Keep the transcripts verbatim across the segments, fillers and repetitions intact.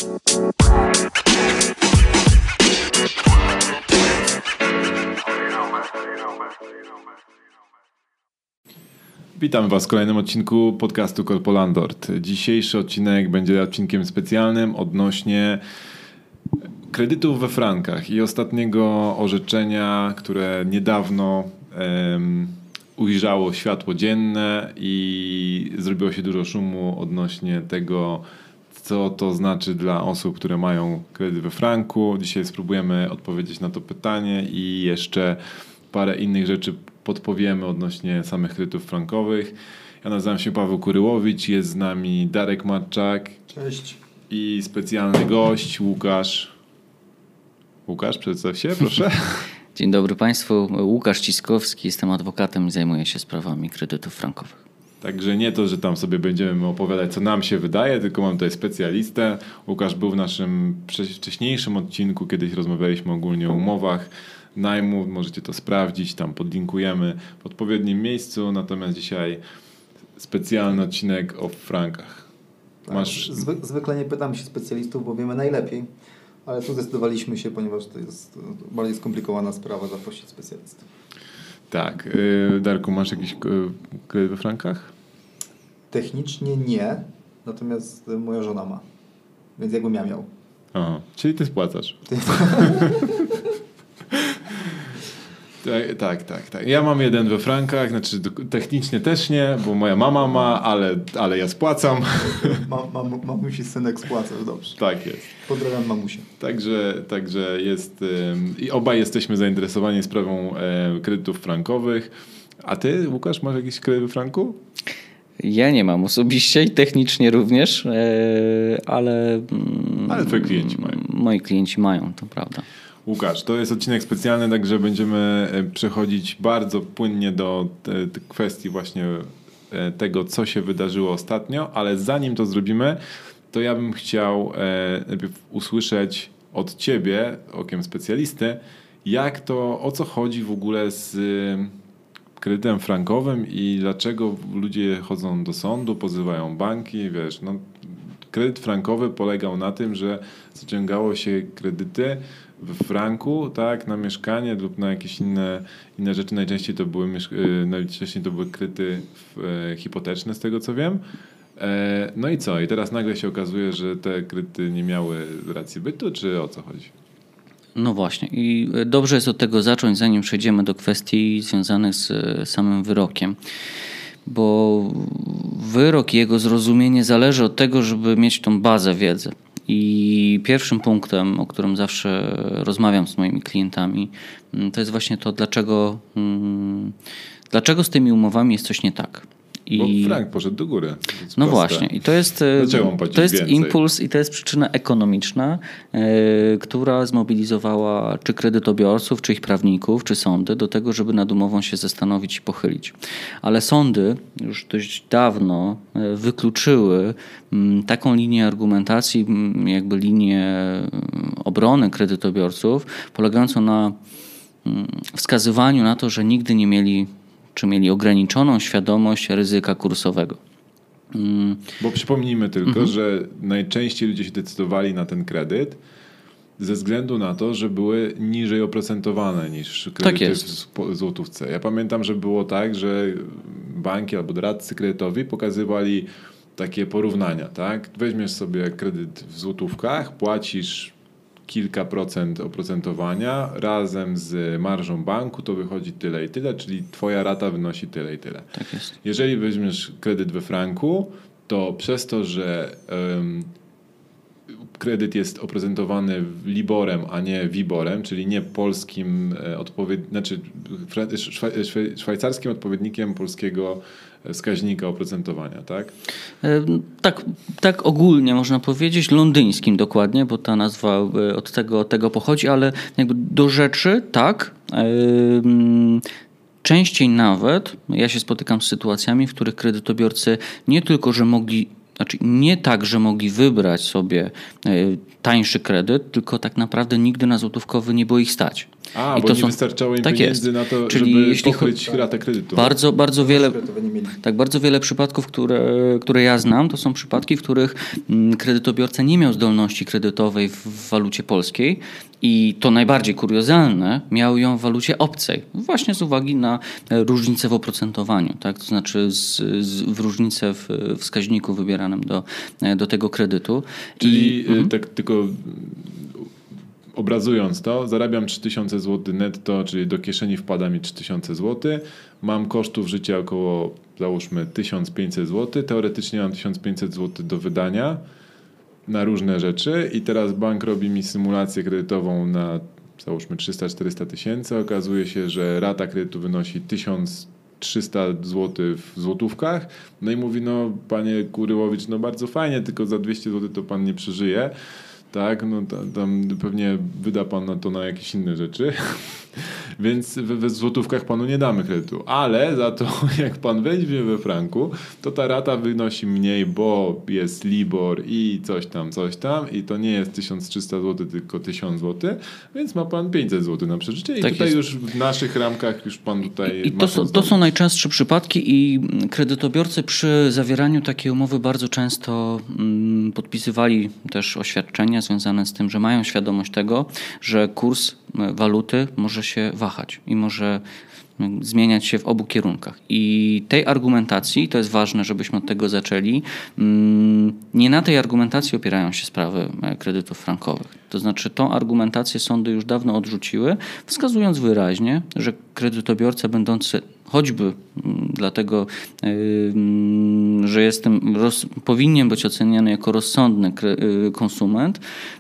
Witam Was w kolejnym odcinku podcastu Corpo Landlord. Dzisiejszy odcinek będzie odcinkiem specjalnym odnośnie kredytów we frankach i ostatniego orzeczenia, które niedawno um, ujrzało światło dzienne i zrobiło się dużo szumu odnośnie tego, co to znaczy dla osób, które mają kredyt we franku. Dzisiaj spróbujemy odpowiedzieć na to pytanie i jeszcze parę innych rzeczy podpowiemy odnośnie samych kredytów frankowych. Ja nazywam się Paweł Kuryłowicz, jest z nami Darek Matczak. Cześć. I specjalny gość Łukasz. Łukasz, przedstaw się, proszę. Dzień dobry Państwu, Łukasz Ciskowski, jestem adwokatem i zajmuję się sprawami kredytów frankowych. Także nie to, że tam sobie będziemy opowiadać, co nam się wydaje, tylko mam tutaj specjalistę. Łukasz był w naszym wcześniejszym odcinku, kiedyś rozmawialiśmy ogólnie o umowach najmu, możecie to sprawdzić, tam podlinkujemy w odpowiednim miejscu, natomiast dzisiaj specjalny odcinek o frankach. Masz... Tak, zwy, zwykle nie pytam się specjalistów, bo wiemy najlepiej, ale tu zdecydowaliśmy się, ponieważ to jest bardziej skomplikowana sprawa, zaprosić specjalistów. Tak. Darku, masz jakiś kredyt we frankach? Technicznie nie, natomiast moja żona ma, więc jakbym ja miał. Aha, czyli ty spłacasz. Ty... Tak, tak, tak, tak. Ja mam jeden we frankach, znaczy technicznie też nie, bo moja mama ma, ale, ale ja spłacam. Mam, mam, mamusi synek spłaca, dobrze. Tak jest. Pozdrawiam mamusię. Także, także jest um, i obaj jesteśmy zainteresowani sprawą um, kredytów frankowych. A ty, Łukasz, masz jakiś kredyt we franku? Ja nie mam osobiście i technicznie również, ale... Ale twoi klienci mają. Moi klienci mają, to prawda. Łukasz, to jest odcinek specjalny, także będziemy przechodzić bardzo płynnie do te, te kwestii właśnie tego, co się wydarzyło ostatnio, ale zanim to zrobimy, to ja bym chciał e, najpierw usłyszeć od ciebie, okiem specjalisty, jak to, o co chodzi w ogóle z kredytem frankowym i dlaczego ludzie chodzą do sądu, pozywają banki, wiesz, no kredyt frankowy polegał na tym, że zaciągało się kredyty w franku, tak, na mieszkanie lub na jakieś inne, inne rzeczy. Najczęściej to były, najczęściej to były kredyty hipoteczne, z tego co wiem. No i co? I teraz nagle się okazuje, że te kredyty nie miały racji bytu, czy o co chodzi? No właśnie i dobrze jest od tego zacząć, zanim przejdziemy do kwestii związanych z samym wyrokiem. Bo wyrok i jego zrozumienie zależy od tego, żeby mieć tą bazę wiedzy. I pierwszym punktem, o którym zawsze rozmawiam z moimi klientami, to jest właśnie to, dlaczego, dlaczego z tymi umowami jest coś nie tak. I... Bo frank poszedł do góry. No właśnie. I to jest, to jest impuls i to jest przyczyna ekonomiczna, yy, która zmobilizowała czy kredytobiorców, czy ich prawników, czy sądy do tego, żeby nad umową się zastanowić i pochylić. Ale sądy już dość dawno wykluczyły taką linię argumentacji, jakby linię obrony kredytobiorców, polegającą na wskazywaniu na to, że nigdy nie mieli czy mieli ograniczoną świadomość ryzyka kursowego. Bo przypomnijmy tylko, mhm. że najczęściej ludzie się decydowali na ten kredyt ze względu na to, że były niżej oprocentowane niż kredyty tak w złotówce. Ja pamiętam, że było tak, że banki albo doradcy kredytowi pokazywali takie porównania. Tak? Weźmiesz sobie kredyt w złotówkach, płacisz kilka procent oprocentowania razem z marżą banku, to wychodzi tyle i tyle, czyli twoja rata wynosi tyle i tyle. Tak jest. Jeżeli weźmiesz kredyt we franku, to przez to, że um, kredyt jest oprocentowany Liborem, a nie Wiborem, czyli nie polskim odpowiednikiem, znaczy szwajcarskim odpowiednikiem polskiego wskaźnika oprocentowania, tak? Tak, tak ogólnie można powiedzieć, londyńskim dokładnie, bo ta nazwa od tego, od tego pochodzi, ale jakby do rzeczy tak. Częściej nawet ja się spotykam z sytuacjami, w których kredytobiorcy nie tylko, że mogli Znaczy nie tak, że mogli wybrać sobie tańszy kredyt, tylko tak naprawdę nigdy na złotówkowy nie było ich stać. A, I bo to nie są, wystarczało im tak pieniędzy jest. na to, Czyli żeby jeśli pokryć cho- ratę kredytu. Bardzo, bardzo wiele, tak, bardzo wiele przypadków, które, które ja znam, to są przypadki, w których kredytobiorca nie miał zdolności kredytowej w, w walucie polskiej i to najbardziej kuriozalne, miał ją w walucie obcej. Właśnie z uwagi na różnicę w oprocentowaniu, tak? To znaczy z, z, w różnicę w wskaźniku wybieranym do, do tego kredytu. Czyli I, tak mhm. tylko obrazując to, zarabiam trzy tysiące złotych netto, czyli do kieszeni wpada mi trzy tysiące złotych, mam kosztów życia około, załóżmy, tysiąc pięćset złotych, teoretycznie mam tysiąc pięćset złotych do wydania na różne rzeczy i teraz bank robi mi symulację kredytową na, załóżmy, trzysta czterysta tysięcy, okazuje się, że rata kredytu wynosi tysiąc trzysta złotych w złotówkach, no i mówi, no panie Kuryłowicz, no bardzo fajnie, tylko za dwieście złotych to pan nie przeżyje. Tak, no tam, tam pewnie wyda pan na to na jakieś inne rzeczy, więc we, we złotówkach panu nie damy kredytu, ale za to jak pan weźmie we franku, to ta rata wynosi mniej, bo jest LIBOR i coś tam, coś tam i to nie jest tysiąc trzysta złotych, tylko tysiąc złotych, więc ma pan pięćset złotych na przeżycie i tak tutaj jest. Już w naszych ramkach już pan tutaj... I, i to, są, to są najczęstsze przypadki i kredytobiorcy przy zawieraniu takiej umowy bardzo często mm, podpisywali też oświadczenia związane z tym, że mają świadomość tego, że kurs waluty może się wahać i może zmieniać się w obu kierunkach. I tej argumentacji, to jest ważne, żebyśmy od tego zaczęli, nie na tej argumentacji opierają się sprawy kredytów frankowych. To znaczy tą argumentację sądy już dawno odrzuciły, wskazując wyraźnie, że kredytobiorca będący choćby dlatego, że jestem, roz, powinien być oceniany jako rozsądny konsument,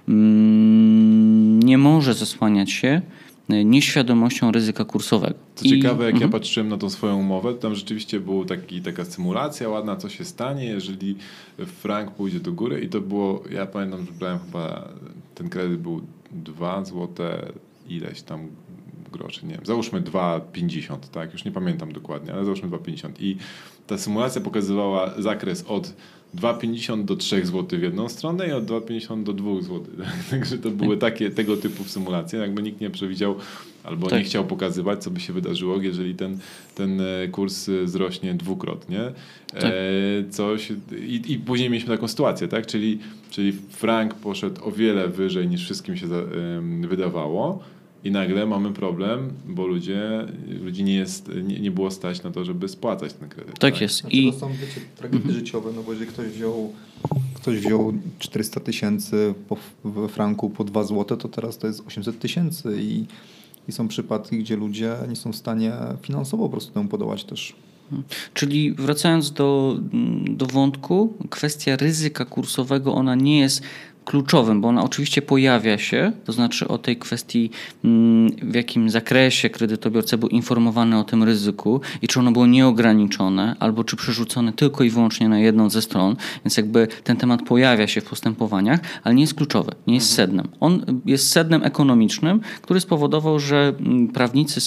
nie może zasłaniać się nieświadomością ryzyka kursowego. Co ciekawe, jak I, ja uh-huh. patrzyłem na tą swoją umowę, to tam rzeczywiście była taki, taka symulacja ładna, co się stanie, jeżeli frank pójdzie do góry i to było, ja pamiętam, że brałem chyba, ten kredyt był dwa złote ileś tam groszy, nie wiem, załóżmy dwa pięćdziesiąt, tak, już nie pamiętam dokładnie, ale załóżmy dwa pięćdziesiąt i ta symulacja pokazywała zakres od dwa pięćdziesiąt do trzy złote w jedną stronę i od dwa pięćdziesiąt do dwa złote. Także to były takie, tego typu symulacje. Jakby nikt nie przewidział albo tak. nie chciał pokazywać, co by się wydarzyło, jeżeli ten, ten kurs wzrośnie dwukrotnie. Tak. E, coś, i, I później mieliśmy taką sytuację, tak? Czyli, czyli frank poszedł o wiele wyżej niż wszystkim się za, y, wydawało. I nagle mamy problem, bo ludzie, ludzi nie, jest, nie, nie było stać na to, żeby spłacać ten kredyt. Tak, tak? jest. Znaczy, I to są wiecie, tragedie mm-hmm. życiowe, no bo jeżeli ktoś wziął, ktoś wziął czterysta tysięcy we franku po dwa złote, to teraz to jest osiemset tysięcy i, i są przypadki, gdzie ludzie nie są w stanie finansowo po prostu temu podołać też. Czyli wracając do, do wątku, kwestia ryzyka kursowego, ona nie jest kluczowym, bo ona oczywiście pojawia się, to znaczy o tej kwestii, w jakim zakresie kredytobiorca był informowany o tym ryzyku i czy ono było nieograniczone, albo czy przerzucone tylko i wyłącznie na jedną ze stron, więc jakby ten temat pojawia się w postępowaniach, ale nie jest kluczowy, nie jest sednem. On jest sednem ekonomicznym, który spowodował, że prawnicy,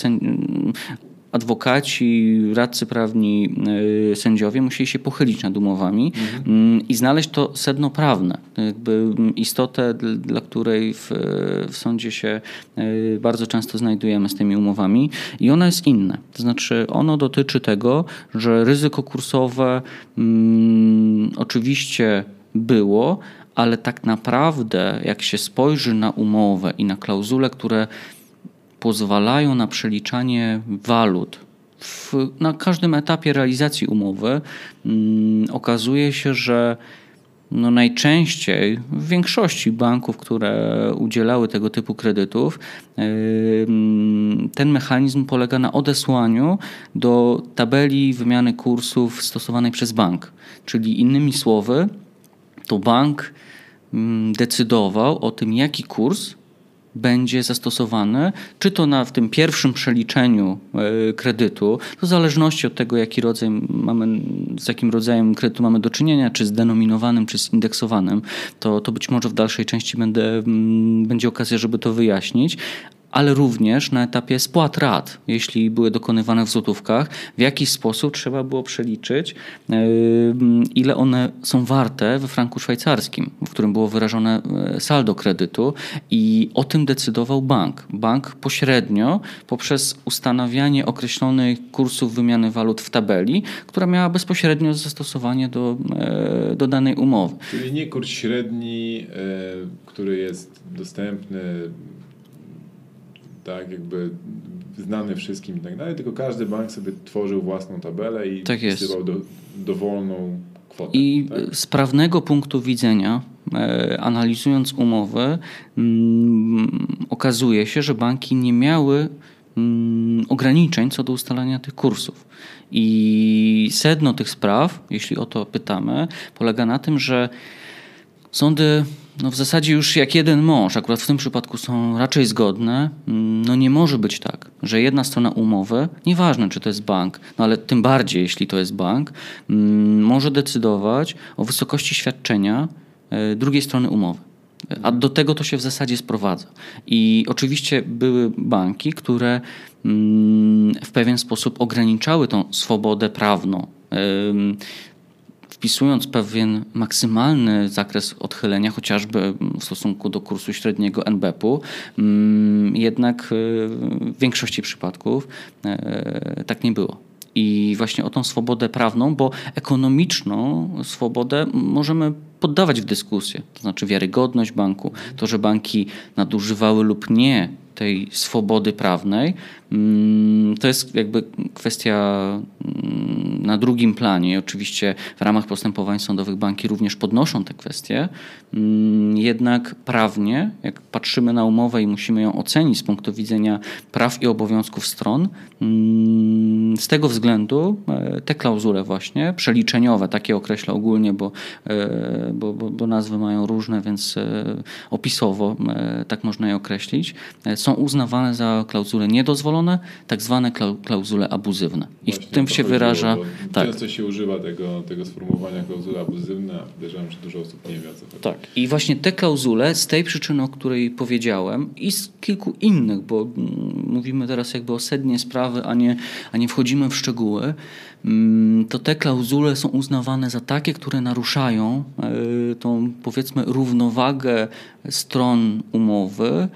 adwokaci, radcy prawni, sędziowie musieli się pochylić nad umowami mhm. i znaleźć to sedno prawne, jakby istotę, dla której w, w sądzie się bardzo często znajdujemy z tymi umowami i ono jest inne. To znaczy ono dotyczy tego, że ryzyko kursowe mm, oczywiście było, ale tak naprawdę jak się spojrzy na umowę i na klauzule, które pozwalają na przeliczanie walut w, na każdym etapie realizacji umowy, um, okazuje się, że no najczęściej w większości banków, które udzielały tego typu kredytów, yy, ten mechanizm polega na odesłaniu do tabeli wymiany kursów stosowanej przez bank. Czyli innymi słowy, to bank um, decydował o tym, jaki kurs będzie zastosowany, czy to na, w tym pierwszym przeliczeniu y, kredytu, to w zależności od tego, jaki rodzaj mamy, z jakim rodzajem kredytu mamy do czynienia, czy zdenominowanym, czy zindeksowanym, to, to być może w dalszej części będę, m, będzie okazja, żeby to wyjaśnić, ale również na etapie spłat rat, jeśli były dokonywane w złotówkach, w jaki sposób trzeba było przeliczyć, ile one są warte we franku szwajcarskim, w którym było wyrażone saldo kredytu i o tym decydował bank. Bank pośrednio poprzez ustanawianie określonych kursów wymiany walut w tabeli, która miała bezpośrednio zastosowanie do, do danej umowy. Czyli nie kurs średni, który jest dostępny, tak jakby znany wszystkim i tak dalej, tylko każdy bank sobie tworzył własną tabelę i tak wpisywał do, dowolną kwotę. I tak? z prawnego punktu widzenia, e, analizując umowy, mm, okazuje się, że banki nie miały mm, ograniczeń co do ustalania tych kursów. I sedno tych spraw, jeśli o to pytamy, polega na tym, że sądy no w zasadzie już jak jeden mąż, akurat w tym przypadku są raczej zgodne. No nie może być tak, że jedna strona umowy, nieważne czy to jest bank, no ale tym bardziej jeśli to jest bank, może decydować o wysokości świadczenia drugiej strony umowy. A do tego to się w zasadzie sprowadza. I oczywiście były banki, które w pewien sposób ograniczały tą swobodę prawną, wpisując pewien maksymalny zakres odchylenia, chociażby w stosunku do kursu średniego en be pe u, jednak w większości przypadków tak nie było. I właśnie o tą swobodę prawną, bo ekonomiczną swobodę możemy poddawać w dyskusję. To znaczy wiarygodność banku, to, że banki nadużywały lub nie tej swobody prawnej, to jest jakby kwestia na drugim planie. Oczywiście w ramach postępowań sądowych banki również podnoszą te kwestie. Jednak prawnie, jak patrzymy na umowę i musimy ją ocenić z punktu widzenia praw i obowiązków stron, z tego względu te klauzule właśnie przeliczeniowe, takie określę ogólnie, bo, bo, bo, bo nazwy mają różne, więc opisowo tak można je określić, są uznawane za klauzule niedozwolone, tak zwane klauzule abuzywne. I właśnie w tym się chodziło, wyraża... Tak. Często się używa tego, tego sformułowania klauzule abuzywne, a podejrzewam, że dużo osób nie wie, o co chodzi. Tak. I właśnie te klauzule z tej przyczyny, o której powiedziałem i z kilku innych, bo mówimy teraz jakby o sednie sprawy, a nie, a nie wchodzimy w szczegóły, to te klauzule są uznawane za takie, które naruszają tą, powiedzmy, równowagę stron umowy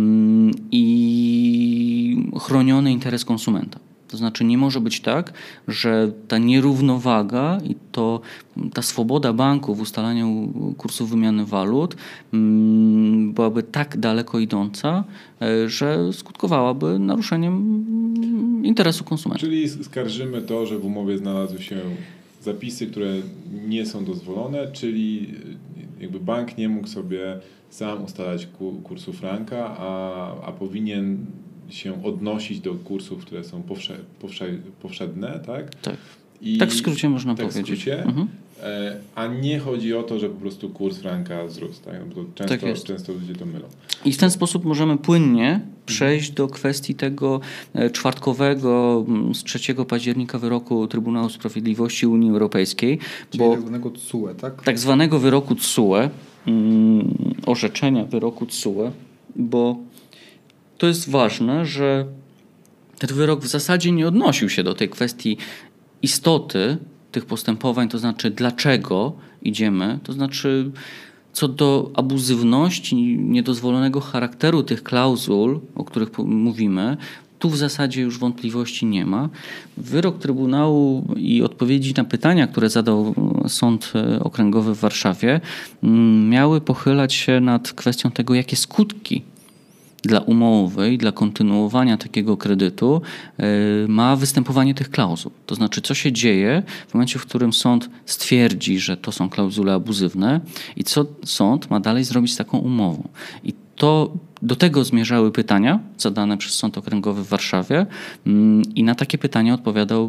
i chroniony interes konsumenta. To znaczy nie może być tak, że ta nierównowaga i to, ta swoboda banku w ustalaniu kursów wymiany walut mm, byłaby tak daleko idąca, że skutkowałaby naruszeniem interesu konsumenta. Czyli skarżymy to, że w umowie znalazły się zapisy, które nie są dozwolone, czyli jakby bank nie mógł sobie sam ustalać kursu franka, a, a powinien się odnosić do kursów, które są powsze, powsze, powszednie, tak? Tak. I tak w skrócie można tak powiedzieć. W skrócie, mhm. A nie chodzi o to, że po prostu kurs franka wzrósł. Tak? No bo często, tak często ludzie to mylą. I w ten sposób możemy płynnie przejść do kwestii tego czwartkowego z trzeciego października wyroku Trybunału Sprawiedliwości Unii Europejskiej. Czyli bo tak zwanego T S U E, tak? Tak zwanego wyroku T S U E, mm, orzeczenia wyroku T S U E, bo to jest ważne, że ten wyrok w zasadzie nie odnosił się do tej kwestii istoty tych postępowań, to znaczy dlaczego idziemy, to znaczy co do abuzywności, niedozwolonego charakteru tych klauzul, o których mówimy, tu w zasadzie już wątpliwości nie ma. Wyrok Trybunału i odpowiedzi na pytania, które zadał Sąd Okręgowy w Warszawie, miały pochylać się nad kwestią tego, jakie skutki dla umowy i dla kontynuowania takiego kredytu ma występowanie tych klauzul. To znaczy, co się dzieje w momencie, w którym sąd stwierdzi, że to są klauzule abuzywne i co sąd ma dalej zrobić z taką umową. I to do tego zmierzały pytania zadane przez Sąd Okręgowy w Warszawie i na takie pytania odpowiadał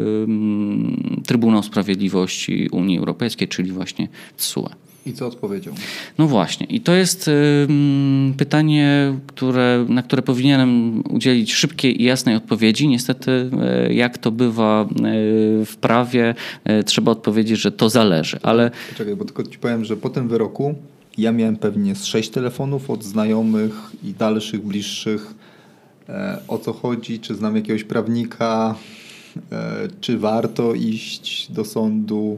Trybunał Sprawiedliwości Unii Europejskiej, czyli właśnie T S U E. I co odpowiedział? No właśnie. I to jest y, pytanie, które, na które powinienem udzielić szybkiej i jasnej odpowiedzi. Niestety, y, jak to bywa y, w prawie, y, trzeba odpowiedzieć, że to zależy. Ale... Czekaj, bo tylko ci powiem, że po tym wyroku ja miałem pewnie z sześć telefonów od znajomych i dalszych, bliższych o co chodzi, czy znam jakiegoś prawnika, czy warto iść do sądu,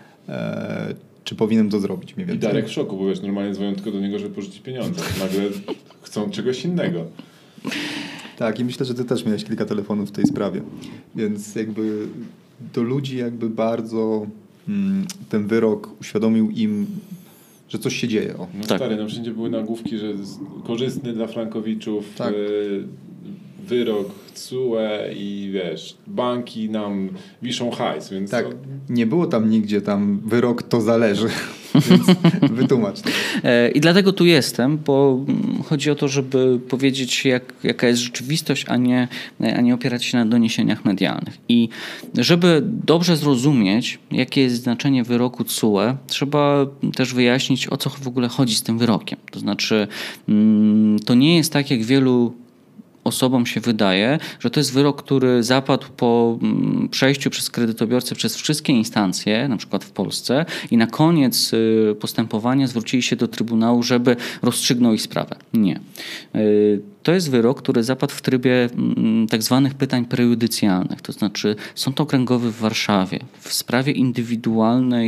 czy powinienem to zrobić mniej więcej. I Darek w szoku, bo wiesz, normalnie dzwonią tylko do niego, żeby pożyczyć pieniądze. Nagle chcą czegoś innego. Tak, i myślę, że ty też miałeś kilka telefonów w tej sprawie. Więc jakby do ludzi jakby bardzo mm, ten wyrok uświadomił im, że coś się dzieje. O. No tak. Stary, no wszędzie były nagłówki, że korzystny dla frankowiczów tak. y, wyrok T S U E i wiesz, banki nam wiszą hajs, więc... Tak, to... nie było tam nigdzie tam wyrok to zależy, więc wytłumacz to. I dlatego tu jestem, bo chodzi o to, żeby powiedzieć jak, jaka jest rzeczywistość, a nie, a nie opierać się na doniesieniach medialnych. I żeby dobrze zrozumieć, jakie jest znaczenie wyroku T S U E, trzeba też wyjaśnić, o co w ogóle chodzi z tym wyrokiem. To znaczy, to nie jest tak, jak wielu osobom się wydaje, że to jest wyrok, który zapadł po przejściu przez kredytobiorcę przez wszystkie instancje, na przykład w Polsce, i na koniec postępowania zwrócili się do Trybunału, żeby rozstrzygnął ich sprawę. Nie. To jest wyrok, który zapadł w trybie tak zwanych pytań prejudycjalnych, to znaczy Sąd Okręgowy w Warszawie w sprawie indywidualnej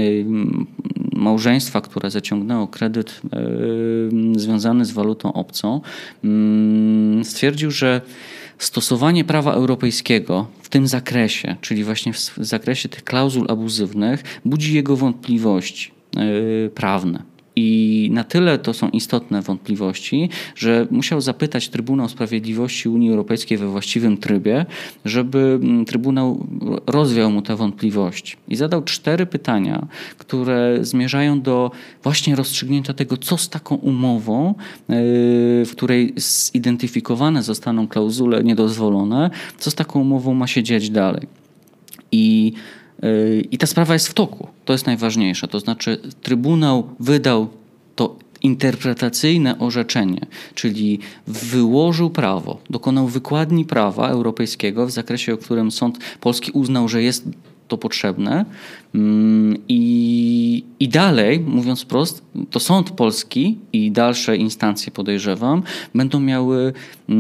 małżeństwa, które zaciągnęło kredyt związany z walutą obcą, stwierdził, że stosowanie prawa europejskiego w tym zakresie, czyli właśnie w zakresie tych klauzul abuzywnych, budzi jego wątpliwości prawne. I na tyle to są istotne wątpliwości, że musiał zapytać Trybunał Sprawiedliwości Unii Europejskiej we właściwym trybie, żeby Trybunał rozwiał mu te wątpliwości. I zadał cztery pytania, które zmierzają do właśnie rozstrzygnięcia tego, co z taką umową, w której zidentyfikowane zostaną klauzule niedozwolone, co z taką umową ma się dziać dalej. I I ta sprawa jest w toku. To jest najważniejsze. To znaczy Trybunał wydał to interpretacyjne orzeczenie, czyli wyłożył prawo, dokonał wykładni prawa europejskiego w zakresie, o którym sąd polski uznał, że jest to potrzebne. I, i dalej, mówiąc wprost, to sąd polski i dalsze instancje, podejrzewam, będą miały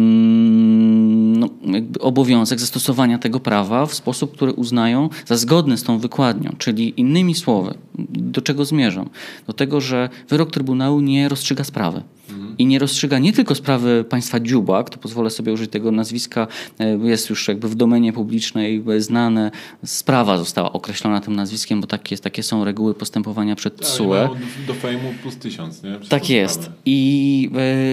no, jakby obowiązek zastosowania tego prawa w sposób, który uznają za zgodny z tą wykładnią. Czyli innymi słowy, do czego zmierzam? Do tego, że wyrok Trybunału nie rozstrzyga sprawy. Mhm. I nie rozstrzyga nie tylko sprawy państwa Dziubak, to pozwolę sobie użyć tego nazwiska, jest już jakby w domenie publicznej znane, sprawa została określona tym nazwiskiem, bo takie, takie są reguły postępowania przed T S U E. Do fejmu plus tysiąc, nie? Przez tak jest. I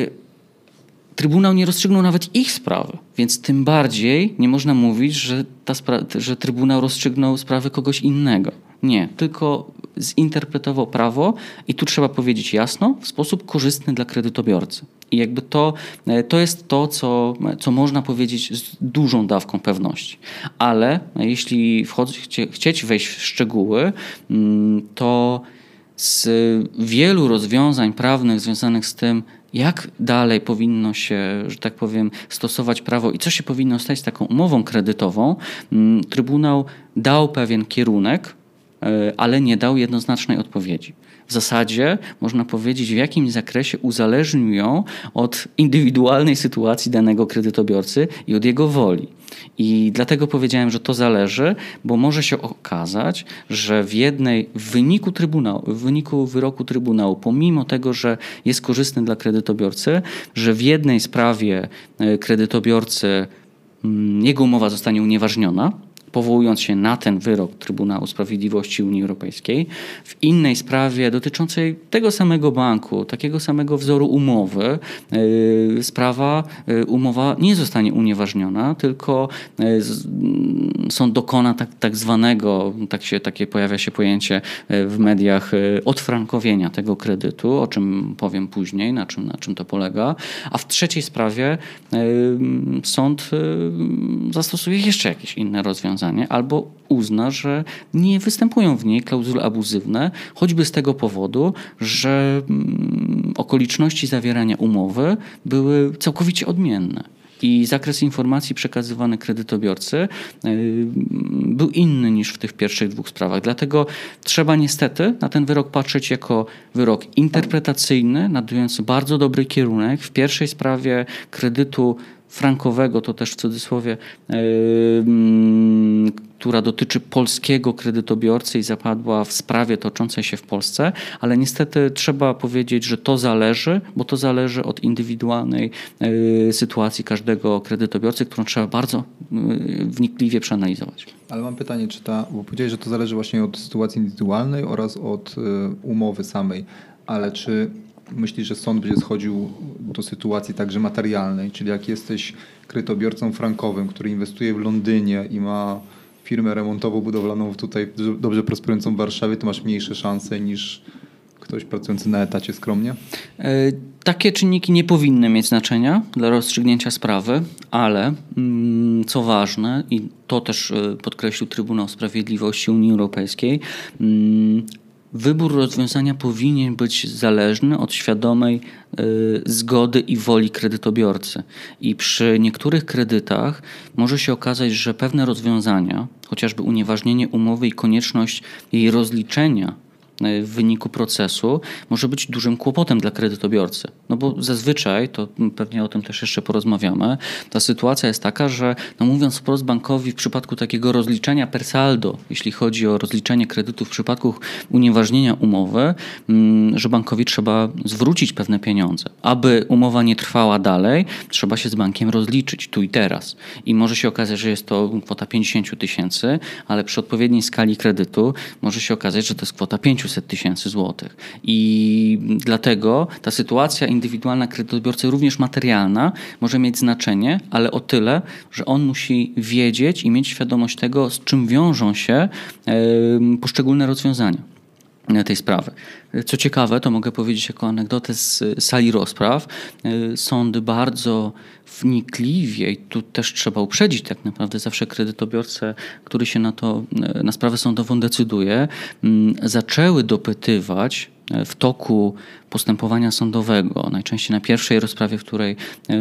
y, Trybunał nie rozstrzygnął nawet ich sprawy, więc tym bardziej nie można mówić, że, ta spra- że Trybunał rozstrzygnął sprawy kogoś innego. Nie, tylko zinterpretował prawo i tu trzeba powiedzieć jasno, w sposób korzystny dla kredytobiorcy. I jakby to, to jest to, co, co można powiedzieć z dużą dawką pewności. Ale jeśli wchodzi, chcie, chcieć wejść w szczegóły, to z wielu rozwiązań prawnych związanych z tym, jak dalej powinno się, że tak powiem, stosować prawo i co się powinno stać z taką umową kredytową, Trybunał dał pewien kierunek, ale nie dał jednoznacznej odpowiedzi. W zasadzie można powiedzieć, w jakim zakresie uzależnił ją od indywidualnej sytuacji danego kredytobiorcy i od jego woli. I dlatego powiedziałem, że to zależy, bo może się okazać, że w jednej, w wyniku trybunału, w wyniku wyroku Trybunału, pomimo tego, że jest korzystny dla kredytobiorcy, że w jednej sprawie kredytobiorcy, jego umowa zostanie unieważniona, powołując się na ten wyrok Trybunału Sprawiedliwości Unii Europejskiej, w innej sprawie dotyczącej tego samego banku, takiego samego wzoru umowy, yy, sprawa, yy, umowa nie zostanie unieważniona, tylko yy, sąd dokona tak, tak zwanego, tak się, takie pojawia się pojęcie w mediach, yy, odfrankowienia tego kredytu, o czym powiem później, na czym, na czym to polega, a w trzeciej sprawie yy, sąd yy, zastosuje jeszcze jakieś inne rozwiązania, albo uzna, że nie występują w niej klauzule abuzywne, choćby z tego powodu, że okoliczności zawierania umowy były całkowicie odmienne. I zakres informacji przekazywany kredytobiorcy był inny niż w tych pierwszych dwóch sprawach. Dlatego trzeba niestety na ten wyrok patrzeć jako wyrok interpretacyjny, nadający bardzo dobry kierunek. W pierwszej sprawie kredytu frankowego, to też w cudzysłowie, yy, która dotyczy polskiego kredytobiorcy i zapadła w sprawie toczącej się w Polsce, ale niestety trzeba powiedzieć, że to zależy, bo to zależy od indywidualnej yy, sytuacji każdego kredytobiorcy, którą trzeba bardzo yy, wnikliwie przeanalizować. Ale mam pytanie, czy ta, bo powiedziałeś, że to zależy właśnie od sytuacji indywidualnej oraz od y, umowy samej, ale czy myślisz, że sąd będzie schodził do sytuacji także materialnej, czyli jak jesteś kredytobiorcą frankowym, który inwestuje w Londynie i ma firmę remontowo-budowlaną tutaj dobrze prosperującą w Warszawie, to masz mniejsze szanse niż ktoś pracujący na etacie skromnie? Takie czynniki nie powinny mieć znaczenia dla rozstrzygnięcia sprawy, ale co ważne, i to też podkreślił Trybunał Sprawiedliwości Unii Europejskiej, wybór rozwiązania powinien być zależny od świadomej y, zgody i woli kredytobiorcy. I przy niektórych kredytach może się okazać, że pewne rozwiązania, chociażby unieważnienie umowy i konieczność jej rozliczenia w wyniku procesu, może być dużym kłopotem dla kredytobiorcy. No bo zazwyczaj, to pewnie o tym też jeszcze porozmawiamy, ta sytuacja jest taka, że no mówiąc wprost, bankowi w przypadku takiego rozliczenia per saldo, jeśli chodzi o rozliczenie kredytu w przypadku unieważnienia umowy, że bankowi trzeba zwrócić pewne pieniądze. Aby umowa nie trwała dalej, trzeba się z bankiem rozliczyć tu i teraz. I może się okazać, że jest to kwota pięćdziesiąt tysięcy, ale przy odpowiedniej skali kredytu może się okazać, że to jest kwota pięćset tysięcy złotych. I dlatego ta sytuacja indywidualna kredytobiorcy, również materialna, może mieć znaczenie, ale o tyle, że on musi wiedzieć i mieć świadomość tego, z czym wiążą się poszczególne rozwiązania tej sprawy. Co ciekawe, to mogę powiedzieć jako anegdotę z sali rozpraw. Sądy bardzo wnikliwie, i tu też trzeba uprzedzić tak naprawdę zawsze kredytobiorcę, który się na to, na sprawę sądową decyduje, zaczęły dopytywać w toku postępowania sądowego, najczęściej na pierwszej rozprawie, w której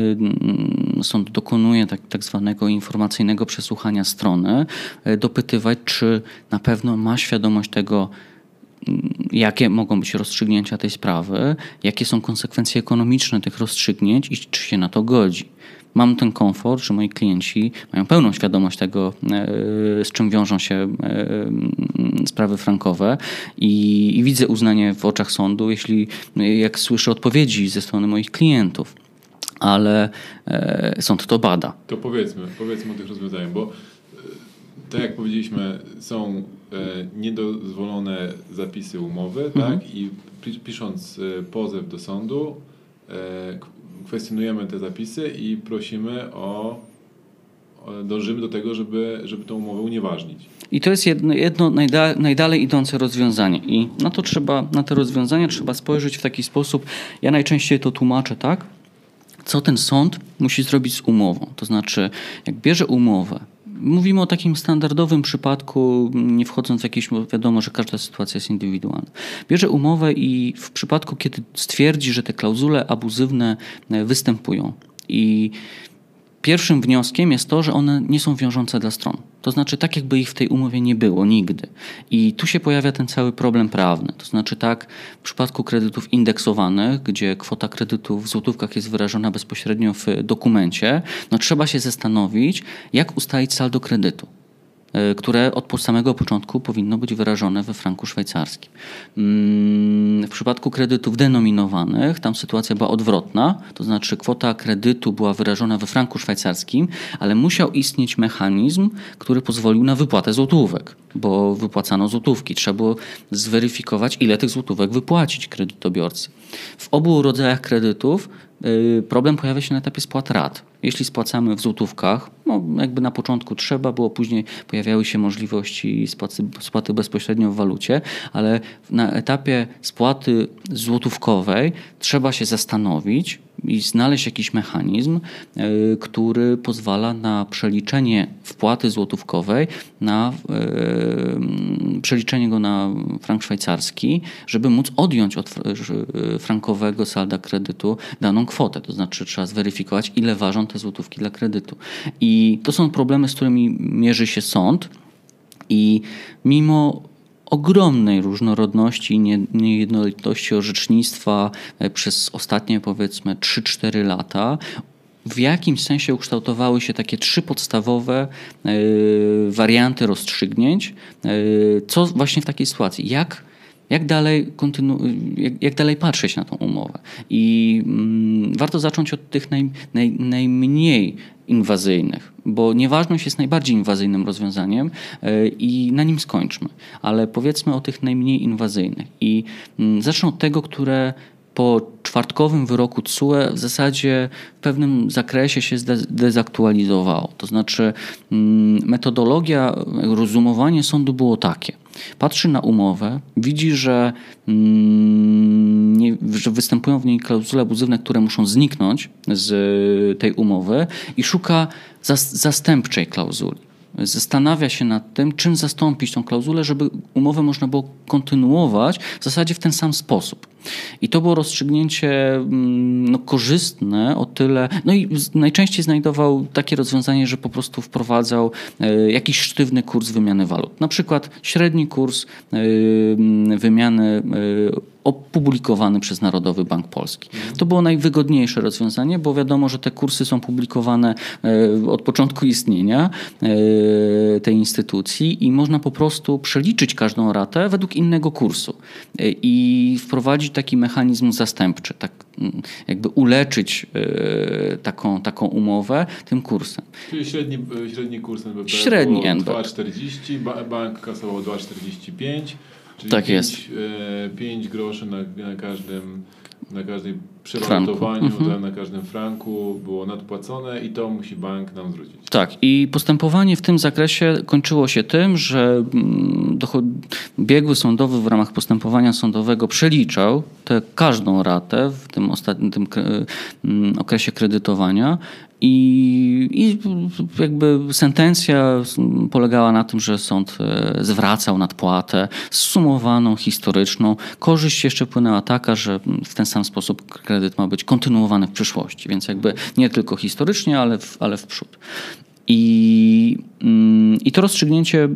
sąd dokonuje tak, tak zwanego informacyjnego przesłuchania strony, dopytywać, czy na pewno ma świadomość tego, jakie mogą być rozstrzygnięcia tej sprawy, jakie są konsekwencje ekonomiczne tych rozstrzygnięć i czy się na to godzi. Mam ten komfort, że moi klienci mają pełną świadomość tego, z czym wiążą się sprawy frankowe i, i widzę uznanie w oczach sądu, jeśli jak słyszę odpowiedzi ze strony moich klientów, ale sąd to bada. To powiedzmy, powiedzmy o tych rozwiązaniach, bo tak jak powiedzieliśmy, są niedozwolone zapisy umowy, mhm. tak? I pisząc pozew do sądu, kwestionujemy te zapisy i prosimy o, o dążymy do tego, żeby, żeby tę umowę unieważnić. I to jest jedno, jedno najda, najdalej idące rozwiązanie. I na to trzeba, na te rozwiązania trzeba spojrzeć w taki sposób. Ja najczęściej to tłumaczę tak, co ten sąd musi zrobić z umową. To znaczy, jak bierze umowę, mówimy o takim standardowym przypadku, nie wchodząc w jakieś, wiadomo, że każda sytuacja jest indywidualna. Bierze umowę i w przypadku, kiedy stwierdzi, że te klauzule abuzywne występują i pierwszym wnioskiem jest to, że one nie są wiążące dla stron. To znaczy tak, jakby ich w tej umowie nie było nigdy. I tu się pojawia ten cały problem prawny. To znaczy tak, w przypadku kredytów indeksowanych, gdzie kwota kredytu w złotówkach jest wyrażona bezpośrednio w dokumencie, no trzeba się zastanowić, jak ustalić saldo kredytu, które od samego początku powinno być wyrażone we franku szwajcarskim. W przypadku kredytów denominowanych tam sytuacja była odwrotna, to znaczy kwota kredytu była wyrażona we franku szwajcarskim, ale musiał istnieć mechanizm, który pozwolił na wypłatę złotówek, bo wypłacano złotówki. Trzeba było zweryfikować, ile tych złotówek wypłacić kredytobiorcy. W obu rodzajach kredytów problem pojawia się na etapie spłat rat. Jeśli spłacamy w złotówkach, no jakby na początku trzeba było, później pojawiały się możliwości spłaty, spłaty bezpośrednio w walucie, ale na etapie spłaty złotówkowej trzeba się zastanowić i znaleźć jakiś mechanizm, y, który pozwala na przeliczenie wpłaty złotówkowej, na y, przeliczenie go na frank szwajcarski, żeby móc odjąć od frankowego salda kredytu daną kwotę. To znaczy trzeba zweryfikować, ile ważą te złotówki dla kredytu. I to są problemy, z którymi mierzy się sąd i mimo ogromnej różnorodności i niejednolitości orzecznictwa przez ostatnie powiedzmy trzy cztery lata w jakimś sensie ukształtowały się takie trzy podstawowe y, warianty rozstrzygnięć. Y, co właśnie w takiej sytuacji? Jak, jak, dalej kontynu- jak, jak dalej patrzeć na tą umowę? I mm, warto zacząć od tych naj, naj, najmniej inwazyjnych, bo nieważność jest najbardziej inwazyjnym rozwiązaniem y, i na nim skończmy. Ale powiedzmy o tych najmniej inwazyjnych. I y, zacznę od tego, które po czwartkowym wyroku T S U E w zasadzie w pewnym zakresie się zdezaktualizowało. To znaczy metodologia, rozumowanie sądu było takie. Patrzy na umowę, widzi, że, nie, że występują w niej klauzule abuzywne, które muszą zniknąć z tej umowy i szuka zastępczej klauzuli. Zastanawia się nad tym, czym zastąpić tą klauzulę, żeby umowę można było kontynuować w zasadzie w ten sam sposób. I to było rozstrzygnięcie no, korzystne o tyle, no i najczęściej znajdował takie rozwiązanie, że po prostu wprowadzał e, jakiś sztywny kurs wymiany walut. Na przykład średni kurs e, wymiany e, opublikowany przez Narodowy Bank Polski. To było najwygodniejsze rozwiązanie, bo wiadomo, że te kursy są publikowane od początku istnienia tej instytucji i można po prostu przeliczyć każdą ratę według innego kursu i wprowadzić taki mechanizm zastępczy, tak jakby uleczyć taką, taką umowę tym kursem. Czyli średni, średni kurs N B P średni było dwa czterdzieści, bank kasował dwa czterdzieści pięć. Czyli tak pięć, jest. pięć groszy na, na każdym, na każdej przewalutowaniu, mhm. na każdym franku było nadpłacone i to musi bank nam zwrócić. Tak i postępowanie w tym zakresie kończyło się tym, że biegły sądowy w ramach postępowania sądowego przeliczał tę każdą ratę w tym ostatnim tym okresie kredytowania i, i jakby sentencja polegała na tym, że sąd zwracał nadpłatę zsumowaną, historyczną. Korzyść jeszcze płynęła taka, że w ten sam sposób kredyt ma być kontynuowany w przyszłości, więc jakby nie tylko historycznie, ale w, ale w przód. I, i to rozstrzygnięcie,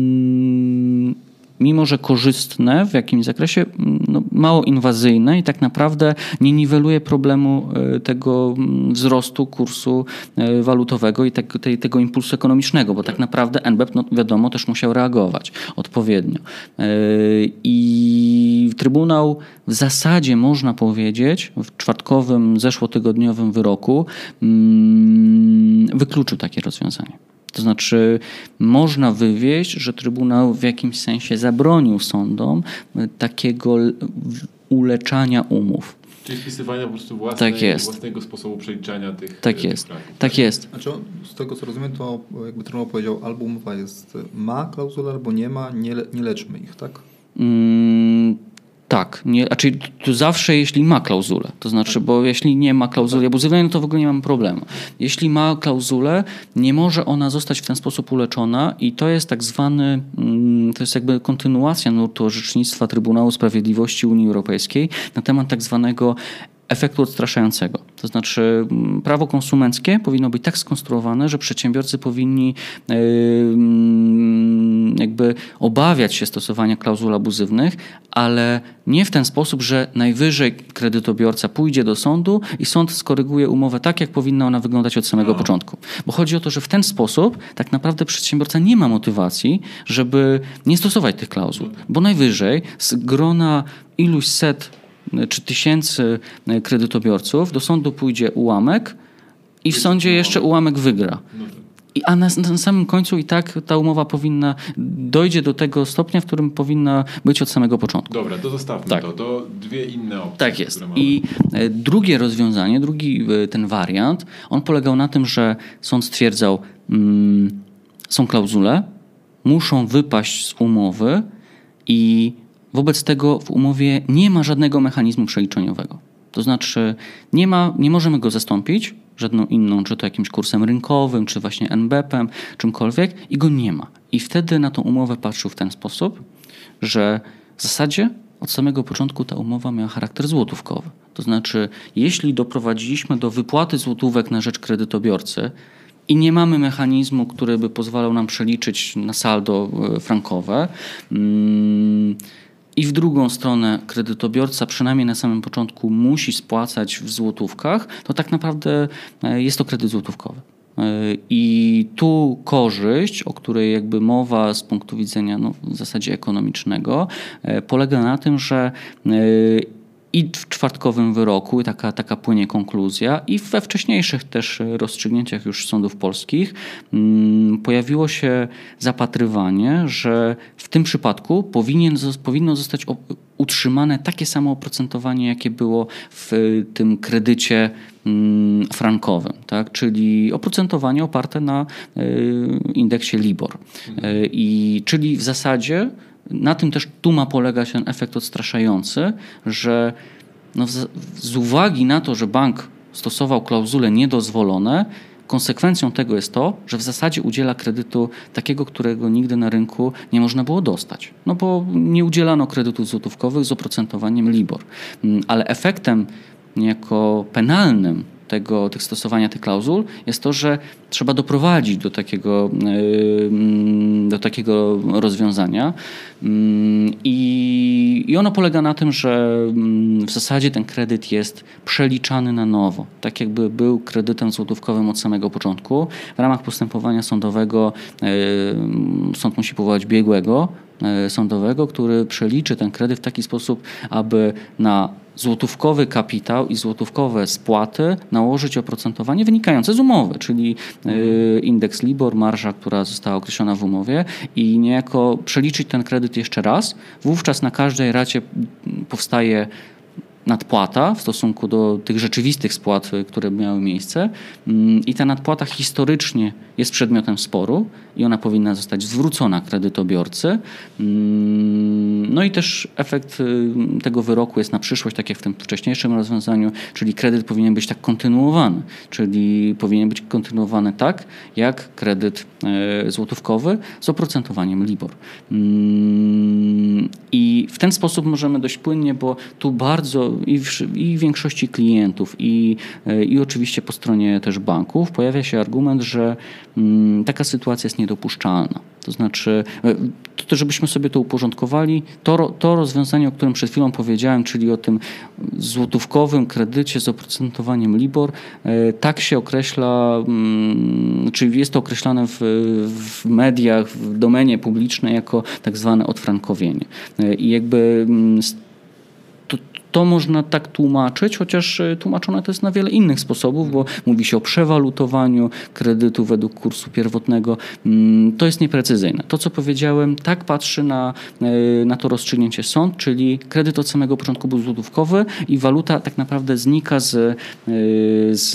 mimo że korzystne w jakimś zakresie, no, mało inwazyjne i tak naprawdę nie niweluje problemu tego wzrostu kursu walutowego i tego, tego impulsu ekonomicznego, bo tak naprawdę N B P, no wiadomo, też musiał reagować odpowiednio. I Trybunał w zasadzie, można powiedzieć, w czwartkowym, zeszłotygodniowym wyroku wykluczył takie rozwiązanie. To znaczy można wywieść, że Trybunał w jakimś sensie zabronił sądom takiego uleczania umów. Czyli wpisywania po prostu własnej, tak jest. własnego sposobu przeliczania tych Tak tych jest. franków. Tak jest. Znaczy, z tego co rozumiem, to jakby Trybunał powiedział, albo umowa jest, ma klauzulę, albo nie ma, nie, le, nie leczmy ich, tak? Mm, tak. Nie, znaczy to zawsze jeśli ma klauzulę. To znaczy, tak. Bo jeśli nie ma klauzuli abuzywnej, no to w ogóle nie mamy problemu. Jeśli ma klauzulę, nie może ona zostać w ten sposób uleczona i to jest tak zwany, to jest jakby kontynuacja nurtu orzecznictwa Trybunału Sprawiedliwości Unii Europejskiej na temat tak zwanego efektu odstraszającego. To znaczy prawo konsumenckie powinno być tak skonstruowane, że przedsiębiorcy powinni yy, jakby obawiać się stosowania klauzul abuzywnych, ale nie w ten sposób, że najwyżej kredytobiorca pójdzie do sądu i sąd skoryguje umowę tak, jak powinna ona wyglądać od samego no. początku. Bo chodzi o to, że w ten sposób tak naprawdę przedsiębiorca nie ma motywacji, żeby nie stosować tych klauzul. Bo najwyżej z grona iluś set czy tysięcy kredytobiorców, do sądu pójdzie ułamek i w sądzie jeszcze ułamek wygra. I, a na, na samym końcu i tak ta umowa powinna, dojdzie do tego stopnia, w którym powinna być od samego początku. Dobra, to zostawmy tak. to. To dwie inne opcje. Tak jest. I drugie rozwiązanie, drugi ten wariant, on polegał na tym, że sąd stwierdzał, mm, są klauzule, muszą wypaść z umowy i wobec tego w umowie nie ma żadnego mechanizmu przeliczeniowego. To znaczy nie ma, nie możemy go zastąpić żadną inną, czy to jakimś kursem rynkowym, czy właśnie N B P-em, czymkolwiek i go nie ma. I wtedy na tą umowę patrzył w ten sposób, że w zasadzie od samego początku ta umowa miała charakter złotówkowy. To znaczy jeśli doprowadziliśmy do wypłaty złotówek na rzecz kredytobiorcy i nie mamy mechanizmu, który by pozwalał nam przeliczyć na saldo frankowe, mm, i w drugą stronę kredytobiorca przynajmniej na samym początku musi spłacać w złotówkach, to tak naprawdę jest to kredyt złotówkowy. I tu korzyść, o której jakby mowa z punktu widzenia no, w zasadzie ekonomicznego, polega na tym, że i w czwartkowym wyroku taka, taka płynie konkluzja i we wcześniejszych też rozstrzygnięciach już sądów polskich hmm, pojawiło się zapatrywanie, że w tym przypadku powinien, powinno zostać utrzymane takie samo oprocentowanie, jakie było w tym kredycie hmm, frankowym, tak? Czyli oprocentowanie oparte na y, indeksie LIBOR. Y, i, czyli w zasadzie na tym też tu ma polegać ten efekt odstraszający, że no z, z uwagi na to, że bank stosował klauzule niedozwolone, konsekwencją tego jest to, że w zasadzie udziela kredytu takiego, którego nigdy na rynku nie można było dostać. No bo nie udzielano kredytów złotówkowych z oprocentowaniem LIBOR. Ale efektem niejako penalnym tego, tych stosowania tych klauzul jest to, że trzeba doprowadzić do takiego, do takiego rozwiązania i, i ono polega na tym, że w zasadzie ten kredyt jest przeliczany na nowo, tak jakby był kredytem złotówkowym od samego początku. W ramach postępowania sądowego sąd musi powołać biegłego sądowego, który przeliczy ten kredyt w taki sposób, aby na złotówkowy kapitał i złotówkowe spłaty nałożyć oprocentowanie wynikające z umowy, czyli indeks LIBOR, marża, która została określona w umowie i niejako przeliczyć ten kredyt jeszcze raz. Wówczas na każdej racie powstaje nadpłata w stosunku do tych rzeczywistych spłat, które miały miejsce i ta nadpłata historycznie jest przedmiotem sporu i ona powinna zostać zwrócona kredytobiorcy. No i też efekt tego wyroku jest na przyszłość, tak jak w tym wcześniejszym rozwiązaniu, czyli kredyt powinien być tak kontynuowany, czyli powinien być kontynuowany tak, jak kredyt złotówkowy z oprocentowaniem LIBOR. I w ten sposób możemy dość płynnie, bo tu bardzo i w, i w większości klientów i, i oczywiście po stronie też banków pojawia się argument, że m, taka sytuacja jest niedopuszczalna. To znaczy, to, żebyśmy sobie to uporządkowali, to, to rozwiązanie, o którym przed chwilą powiedziałem, czyli o tym złotówkowym kredycie z oprocentowaniem LIBOR, tak się określa, czyli jest to określane w, w mediach, w domenie publicznej jako tak zwane odfrankowienie. I jakby to, to można tak tłumaczyć, chociaż tłumaczone to jest na wiele innych sposobów, bo mówi się o przewalutowaniu kredytu według kursu pierwotnego. To jest nieprecyzyjne. To, co powiedziałem, tak patrzy na, na to rozstrzygnięcie sąd, czyli kredyt od samego początku był złotówkowy i waluta tak naprawdę znika z, z,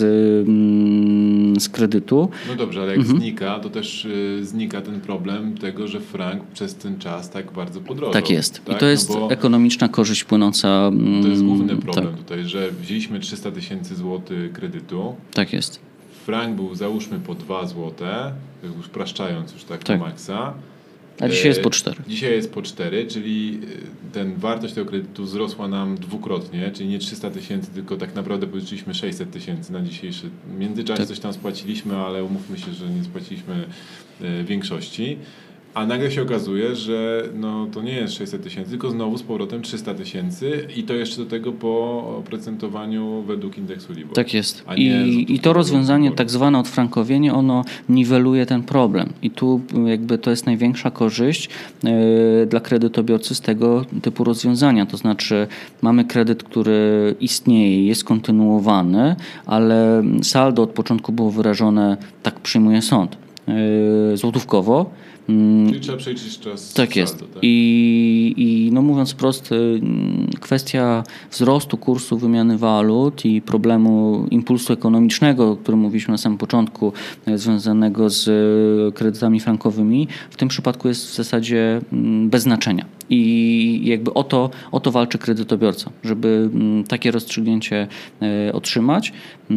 z kredytu. No dobrze, ale jak mhm. znika, to też znika ten problem tego, że frank przez ten czas tak bardzo podrożał. Tak jest. Tak? I to jest no bo... ekonomiczna korzyść płynąca. To jest główny problem tak. tutaj, że wzięliśmy trzysta tysięcy złotych kredytu. Tak jest. Frank był załóżmy po dwa złote, już upraszczając już tak, tak. do maksa. A dzisiaj jest po cztery. Dzisiaj jest po cztery, czyli ten wartość tego kredytu wzrosła nam dwukrotnie, czyli nie trzysta tysięcy, tylko tak naprawdę pożyczyliśmy sześćset tysięcy na dzisiejszy. W międzyczasie tak. coś tam spłaciliśmy, ale umówmy się, że nie spłaciliśmy większości. A nagle się okazuje, że no, to nie jest sześćset tysięcy, tylko znowu z powrotem trzysta tysięcy i to jeszcze do tego po oprocentowaniu według indeksu LIBOR. Tak jest. I, i to rozwiązanie, tak zwane odfrankowienie, ono niweluje ten problem. I tu jakby to jest największa korzyść yy, dla kredytobiorcy z tego typu rozwiązania. To znaczy mamy kredyt, który istnieje, jest kontynuowany, ale saldo od początku było wyrażone, tak przyjmuje sąd, yy, złotówkowo. Czyli trzeba przejrzeć czas. Tak jest. Saldo, tak? I, I no mówiąc wprost, kwestia wzrostu kursu wymiany walut i problemu impulsu ekonomicznego, o którym mówiliśmy na samym początku, związanego z kredytami frankowymi, w tym przypadku jest w zasadzie bez znaczenia. I jakby o to, o to walczy kredytobiorca, żeby takie rozstrzygnięcie otrzymać.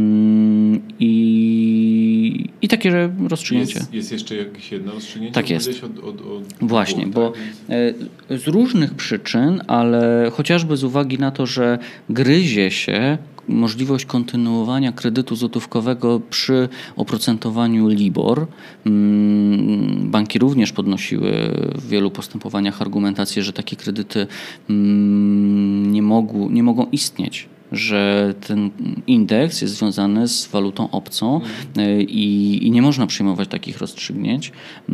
I, i takie rozstrzygnięcie. Jest, jest jeszcze jakieś jedno rozstrzygnięcie? Tak jest. Od, od, od Właśnie, dwóch, bo tak? z różnych przyczyn, ale chociażby z uwagi na to, że gryzie się możliwość kontynuowania kredytu złotówkowego przy oprocentowaniu LIBOR. Banki również podnosiły w wielu postępowaniach argumentację, że takie kredyty nie, mogą, nie mogą istnieć, że ten indeks jest związany z walutą obcą i, i nie można przyjmować takich rozstrzygnięć.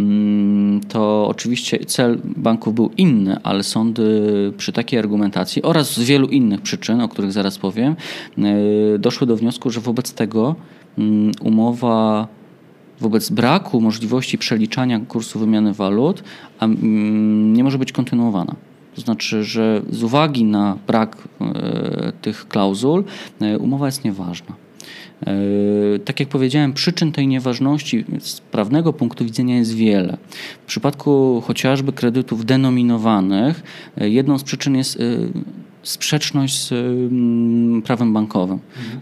To oczywiście cel banków był inny, ale sądy przy takiej argumentacji oraz z wielu innych przyczyn, o których zaraz powiem, doszły do wniosku, że wobec tego umowa, wobec braku możliwości przeliczania kursu wymiany walut nie może być kontynuowana. To znaczy, że z uwagi na brak e, tych klauzul e, umowa jest nieważna. E, tak jak powiedziałem, przyczyn tej nieważności z prawnego punktu widzenia jest wiele. W przypadku chociażby kredytów denominowanych e, jedną z przyczyn jest e, sprzeczność z y, prawem bankowym.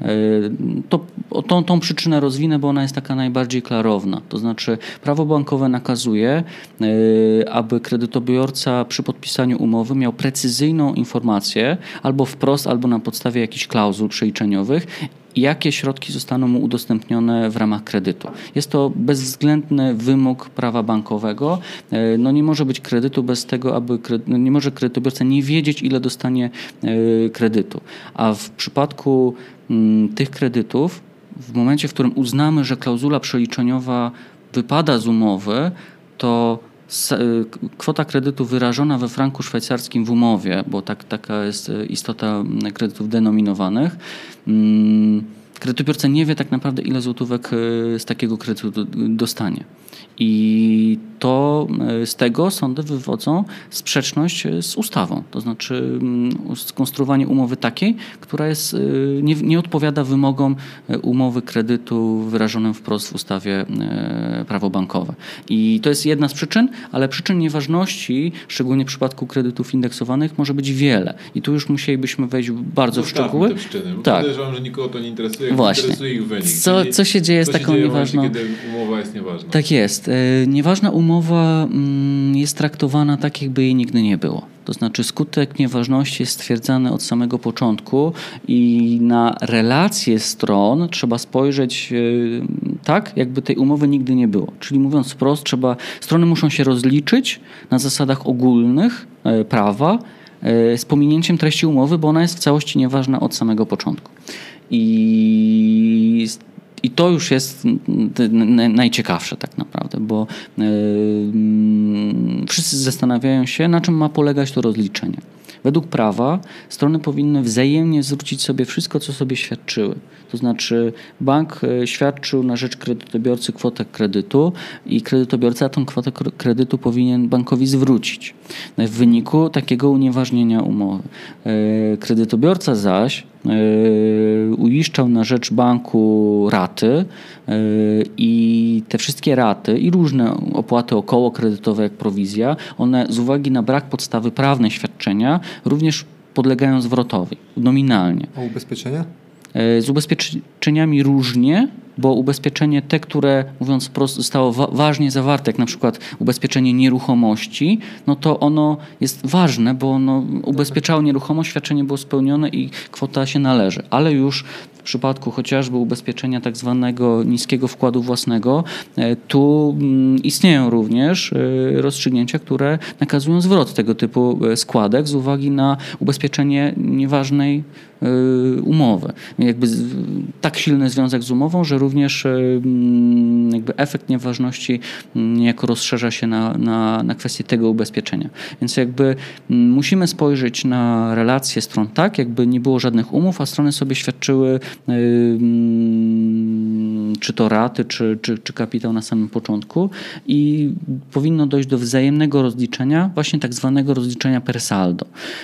Y, to, tą, tą przyczynę rozwinę, bo ona jest taka najbardziej klarowna. To znaczy prawo bankowe nakazuje, y, aby kredytobiorca przy podpisaniu umowy miał precyzyjną informację albo wprost, albo na podstawie jakichś klauzul przeliczeniowych, jakie środki zostaną mu udostępnione w ramach kredytu. Jest to bezwzględny wymóg prawa bankowego. No nie może być kredytu bez tego, aby nie może kredytobiorca nie wiedzieć, ile dostanie kredytu. A w przypadku tych kredytów, w momencie, w którym uznamy, że klauzula przeliczeniowa wypada z umowy, to kwota kredytu wyrażona we franku szwajcarskim w umowie, bo tak, taka jest istota kredytów denominowanych, kredytobiorca nie wie tak naprawdę, ile złotówek z takiego kredytu dostanie. I to z tego sądy wywodzą sprzeczność z ustawą. To znaczy skonstruowanie umowy takiej, która jest, nie, nie odpowiada wymogom umowy kredytu wyrażonym wprost w ustawie prawo bankowe. I to jest jedna z przyczyn, ale przyczyn nieważności, szczególnie w przypadku kredytów indeksowanych, może być wiele. I tu już musielibyśmy wejść bardzo Zostawmy w szczegóły. Te przyczyny, bo tak. podejrzewam, że nikogo to nie interesuje. Właśnie. Interesuje ich wynik. Co, co się dzieje z taką nieważną... Kiedy umowa jest nieważna. Tak jest. Nieważna umowa jest traktowana tak, jakby jej nigdy nie było. To znaczy skutek nieważności jest stwierdzany od samego początku i na relacje stron trzeba spojrzeć tak, jakby tej umowy nigdy nie było. Czyli mówiąc wprost, trzeba, strony muszą się rozliczyć na zasadach ogólnych prawa z pominięciem treści umowy, bo ona jest w całości nieważna od samego początku. I I to już jest najciekawsze tak naprawdę, bo yy, wszyscy zastanawiają się, na czym ma polegać to rozliczenie. Według prawa strony powinny wzajemnie zwrócić sobie wszystko, co sobie świadczyły. To znaczy bank świadczył na rzecz kredytobiorcy kwotę kredytu i kredytobiorca tą kwotę kredytu powinien bankowi zwrócić w wyniku takiego unieważnienia umowy. Kredytobiorca zaś uiszczał na rzecz banku raty i te wszystkie raty i różne opłaty okołokredytowe jak prowizja, one z uwagi na brak podstawy prawnej świadczenia również podlegają zwrotowi nominalnie. A ubezpieczenia? Z ubezpieczeniami różnie, bo ubezpieczenie te, które mówiąc wprost zostało wa- ważnie zawarte, jak na przykład ubezpieczenie nieruchomości, no to ono jest ważne, bo ono ubezpieczało nieruchomość, świadczenie było spełnione i kwota się należy. Ale już w przypadku chociażby ubezpieczenia tak zwanego niskiego wkładu własnego, tu istnieją również rozstrzygnięcia, które nakazują zwrot tego typu składek z uwagi na ubezpieczenie nieważnej umowy. Jakby tak silny związek z umową, że również jakby efekt nieważności niejako rozszerza się na, na, na kwestię tego ubezpieczenia. Więc jakby musimy spojrzeć na relacje stron tak, jakby nie było żadnych umów, a strony sobie świadczyły czy to raty, czy, czy, czy kapitał na samym początku i powinno dojść do wzajemnego rozliczenia, właśnie tak zwanego rozliczenia per saldo.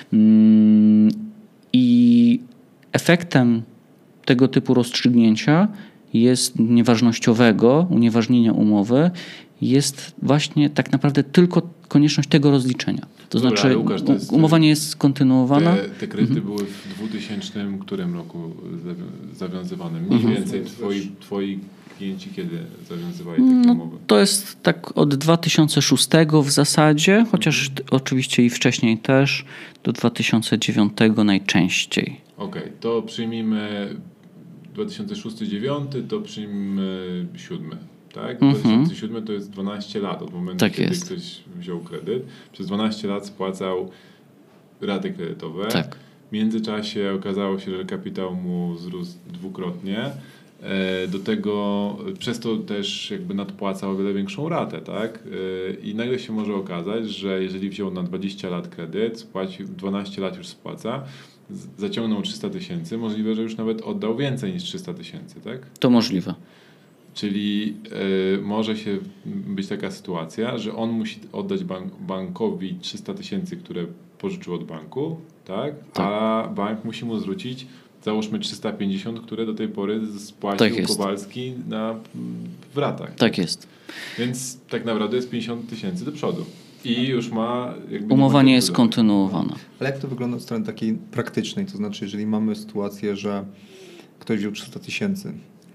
I efektem tego typu rozstrzygnięcia jest nieważnościowego, unieważnienia umowy, jest właśnie tak naprawdę tylko konieczność tego rozliczenia. To Dobra, znaczy Łukasz, to jest, umowa nie jest kontynuowana? Te, te kredyty mhm. były w dwutysięcznym którym roku zawiązywane? Mniej mhm. więcej twoi, twoi klienci kiedy zawiązywali takie no, umowy? To jest tak od dwa tysiące szóstego w zasadzie, chociaż mhm. oczywiście i wcześniej też, do dwa tysiące dziewiątego najczęściej. Okej, okay, to przyjmijmy dwa tysiące szósty do dwa tysiące dziewiąty, to przyjmijmy siódmy. Tak? dwa tysiące siódmy to jest dwanaście lat od momentu, tak kiedy jest. ktoś wziął kredyt. Przez dwanaście lat spłacał raty kredytowe. Tak. W międzyczasie okazało się, że kapitał mu wzrósł dwukrotnie. Do tego przez to też jakby nadpłacał o wiele większą ratę, tak? I nagle się może okazać, że jeżeli wziął na dwadzieścia lat kredyt, spłacił, dwanaście lat już spłaca, zaciągnął trzysta tysięcy, możliwe, że już nawet oddał więcej niż trzysta tysięcy, tak? To możliwe. Czyli y, może się być taka sytuacja, że on musi oddać bank, bankowi trzysta tysięcy, które pożyczył od banku, tak? tak? A bank musi mu zwrócić, załóżmy trzysta pięćdziesiąt, które do tej pory spłacił tak Kowalski na, w ratach. Tak jest. Więc tak naprawdę jest pięćdziesiąt tysięcy do przodu. I już ma... Jakby umowa nie jest kontynuowana. Ale jak to wygląda od strony takiej praktycznej? To znaczy, jeżeli mamy sytuację, że ktoś wziął trzysta tysięcy,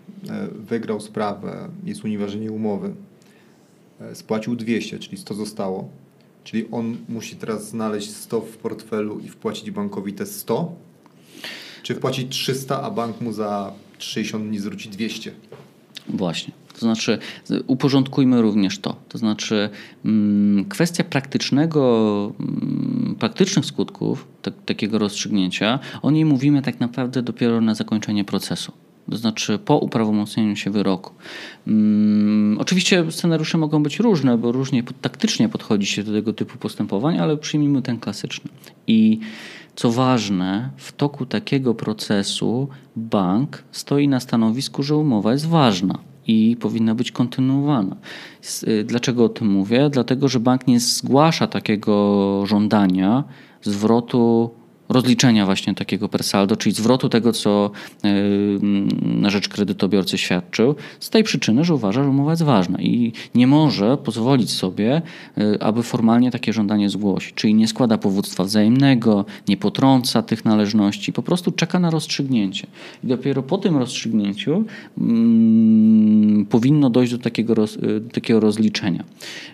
wygrał sprawę, jest unieważnienie umowy, spłacił dwieście, czyli sto zostało, czyli on musi teraz znaleźć sto w portfelu i wpłacić bankowi te sto? Czy wpłacić trzysta, a bank mu za sześćdziesiąt dni zwróci dwieście? Właśnie. To znaczy uporządkujmy również to. To znaczy mm, kwestia praktycznego, mm, praktycznych skutków tak, takiego rozstrzygnięcia, o niej mówimy tak naprawdę dopiero na zakończenie procesu. To znaczy po uprawomocnieniu się wyroku. Hmm, oczywiście scenariusze mogą być różne, bo różnie taktycznie podchodzi się do tego typu postępowań, ale przyjmijmy ten klasyczny. I co ważne, w toku takiego procesu bank stoi na stanowisku, że umowa jest ważna i powinna być kontynuowana. Dlaczego o tym mówię? Dlatego, że bank nie zgłasza takiego żądania zwrotu rozliczenia właśnie takiego per saldo, czyli zwrotu tego, co na rzecz kredytobiorcy świadczył, z tej przyczyny, że uważa, że umowa jest ważna i nie może pozwolić sobie, aby formalnie takie żądanie zgłosić. Czyli nie składa powództwa wzajemnego, nie potrąca tych należności, po prostu czeka na rozstrzygnięcie. I dopiero po tym rozstrzygnięciu hmm, powinno dojść do takiego, roz, do takiego rozliczenia.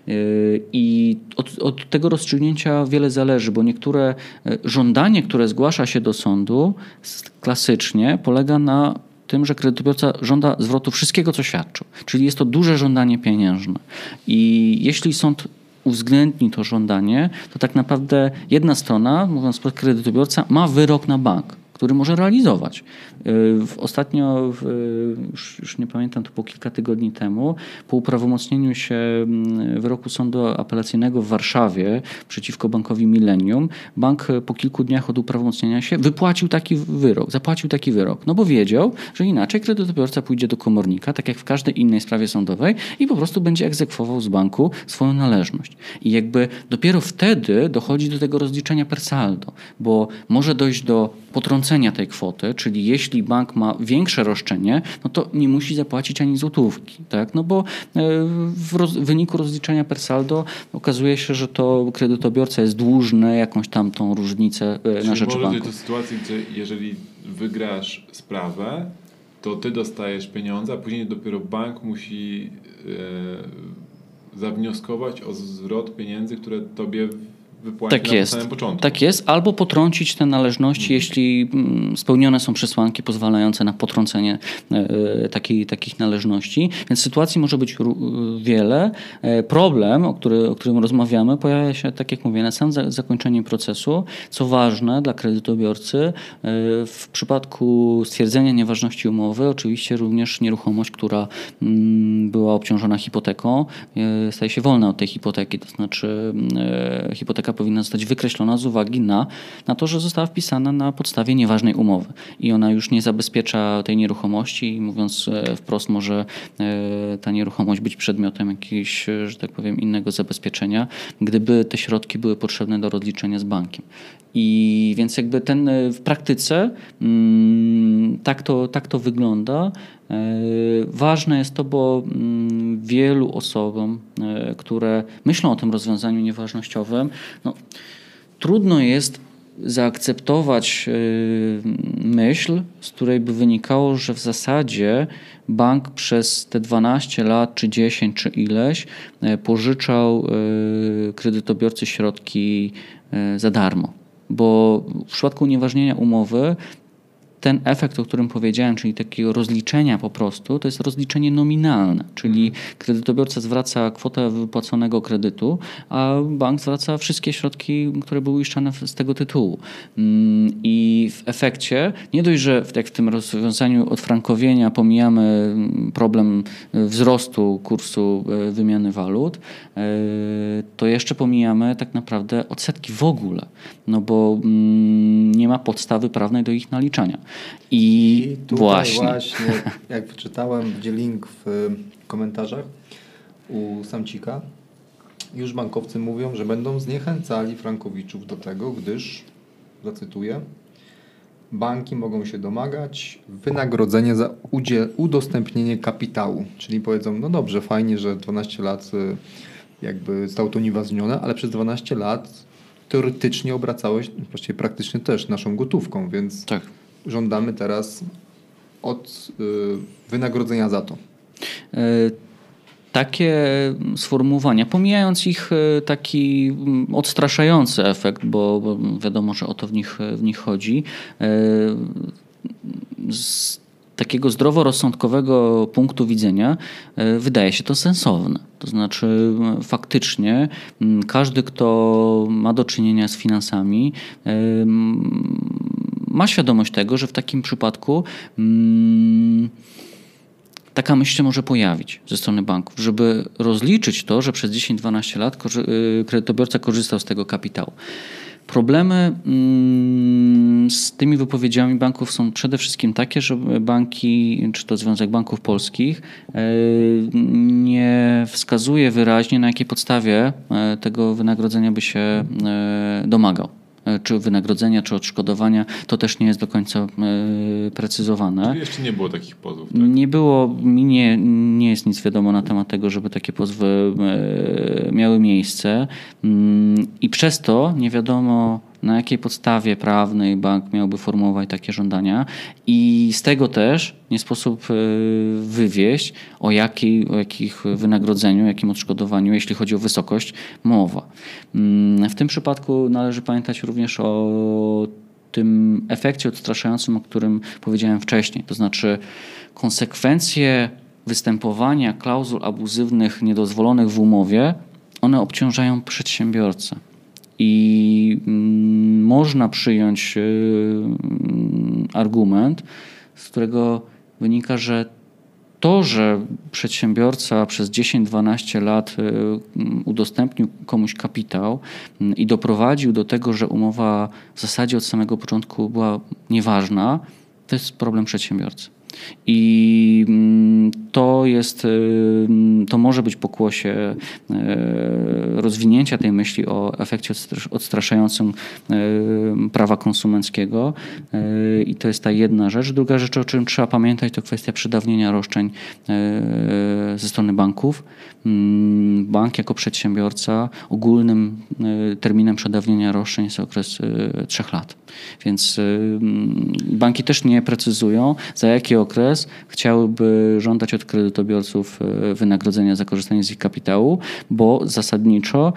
I od, od tego rozstrzygnięcia wiele zależy, bo niektóre żądanie, które zgłasza się do sądu, klasycznie polega na tym, że kredytobiorca żąda zwrotu wszystkiego, co świadczył. Czyli jest to duże żądanie pieniężne. I jeśli sąd uwzględni to żądanie, to tak naprawdę jedna strona, mówiąc wprost, kredytobiorca, ma wyrok na bank, który może realizować. Ostatnio, już, już nie pamiętam, to było kilka tygodni temu, po uprawomocnieniu się wyroku Sądu Apelacyjnego w Warszawie przeciwko bankowi Millennium, bank po kilku dniach od uprawomocnienia się wypłacił taki wyrok, zapłacił taki wyrok, no bo wiedział, że inaczej kredytobiorca pójdzie do komornika, tak jak w każdej innej sprawie sądowej i po prostu będzie egzekwował z banku swoją należność. I jakby dopiero wtedy dochodzi do tego rozliczenia per saldo, bo może dojść do potrącenia tej kwoty, czyli jeśli bank ma większe roszczenie, no to nie musi zapłacić ani złotówki, tak? No bo w, roz, w wyniku rozliczenia per saldo okazuje się, że to kredytobiorca jest dłużny jakąś tam tą różnicę Czyli na rzecz może banku. Czyli może do sytuacji, gdzie jeżeli wygrasz sprawę, to ty dostajesz pieniądze, a później dopiero bank musi e, zawnioskować o zwrot pieniędzy, które tobie wypłacić tak na jest. samym początku. Tak jest, albo potrącić te należności, hmm. jeśli spełnione są przesłanki pozwalające na potrącenie e, takiej, takich należności. Więc sytuacji może być wiele. E, problem, o, który, o którym rozmawiamy, pojawia się, tak jak mówię, na samym za, zakończeniu procesu. Co ważne dla kredytobiorcy, e, w przypadku stwierdzenia nieważności umowy, oczywiście również nieruchomość, która m, była obciążona hipoteką, e, staje się wolna od tej hipoteki, to znaczy e, hipoteka powinna zostać wykreślona z uwagi na, na to, że została wpisana na podstawie nieważnej umowy i ona już nie zabezpiecza tej nieruchomości i mówiąc wprost może ta nieruchomość być przedmiotem jakiegoś, że tak powiem, innego zabezpieczenia, gdyby te środki były potrzebne do rozliczenia z bankiem. I więc jakby ten w praktyce mm, tak, to, tak to wygląda Ważne jest to, bo wielu osobom, które myślą o tym rozwiązaniu nieważnościowym, no, trudno jest zaakceptować myśl, z której by wynikało, że w zasadzie bank przez te dwanaście lat, czy dziesięć, czy ileś pożyczał kredytobiorcy środki za darmo. Bo w przypadku unieważnienia umowy ten efekt, o którym powiedziałem, czyli takiego rozliczenia po prostu, to jest rozliczenie nominalne, czyli kredytobiorca zwraca kwotę wypłaconego kredytu, a bank zwraca wszystkie środki, które były uiszczane z tego tytułu. I w efekcie, nie dość, że jak w tym rozwiązaniu odfrankowienia pomijamy problem wzrostu kursu wymiany walut, to jeszcze pomijamy tak naprawdę odsetki w ogóle, no bo nie ma podstawy prawnej do ich naliczania. I, I tutaj właśnie. właśnie, jak wyczytałem, gdzie link w komentarzach u Samcika, już bankowcy mówią, że będą zniechęcali frankowiczów do tego, gdyż, zacytuję, banki mogą się domagać wynagrodzenia za udziel, udostępnienie kapitału. Czyli powiedzą, no dobrze, fajnie, że dwanaście lat jakby zostało to unieważnione, ale przez dwanaście lat teoretycznie obracałeś, właściwie praktycznie też naszą gotówką, więc tak. Żądamy teraz od y, wynagrodzenia za to. Y- Takie sformułowania, pomijając ich taki odstraszający efekt, bo, bo wiadomo, że o to w nich, w nich chodzi, z takiego zdroworozsądkowego punktu widzenia wydaje się to sensowne. To znaczy faktycznie każdy, kto ma do czynienia z finansami, ma świadomość tego, że w takim przypadku taka myśl się może pojawić ze strony banków, żeby rozliczyć to, że przez dziesięć dwanaście lat kredytobiorca korzystał z tego kapitału. Problemy z tymi wypowiedziami banków są przede wszystkim takie, że banki, czy to Związek Banków Polskich, nie wskazuje wyraźnie, na jakiej podstawie tego wynagrodzenia by się domagał. Czy wynagrodzenia, czy odszkodowania, to też nie jest do końca y, precyzowane. Czyli jeszcze nie było takich pozwów? Tak? Nie było, mi nie, nie jest nic wiadomo na temat tego, żeby takie pozwy y, miały miejsce y, i przez to nie wiadomo, na jakiej podstawie prawnej bank miałby formułować takie żądania i z tego też nie sposób wywieść, o, jakiej, o jakich wynagrodzeniu, jakim odszkodowaniu, jeśli chodzi o wysokość, mowa. W tym przypadku należy pamiętać również o tym efekcie odstraszającym, o którym powiedziałem wcześniej, to znaczy konsekwencje występowania klauzul abuzywnych niedozwolonych w umowie, one obciążają przedsiębiorcę. I mm, można przyjąć y, argument, z którego wynika, że to, że przedsiębiorca przez dziesięć dwanaście lat y, udostępnił komuś kapitał y, i doprowadził do tego, że umowa w zasadzie od samego początku była nieważna, to jest problem przedsiębiorcy. I to jest, to może być pokłosie rozwinięcia tej myśli o efekcie odstraszającym prawa konsumenckiego i to jest ta jedna rzecz. Druga rzecz, o czym trzeba pamiętać, to kwestia przedawnienia roszczeń ze strony banków. Bank jako przedsiębiorca ogólnym terminem przedawnienia roszczeń jest okres trzech lat. Więc banki też nie precyzują, za jaki okres chciałyby żądać od kredytobiorców wynagrodzenia za korzystanie z ich kapitału, bo zasadniczo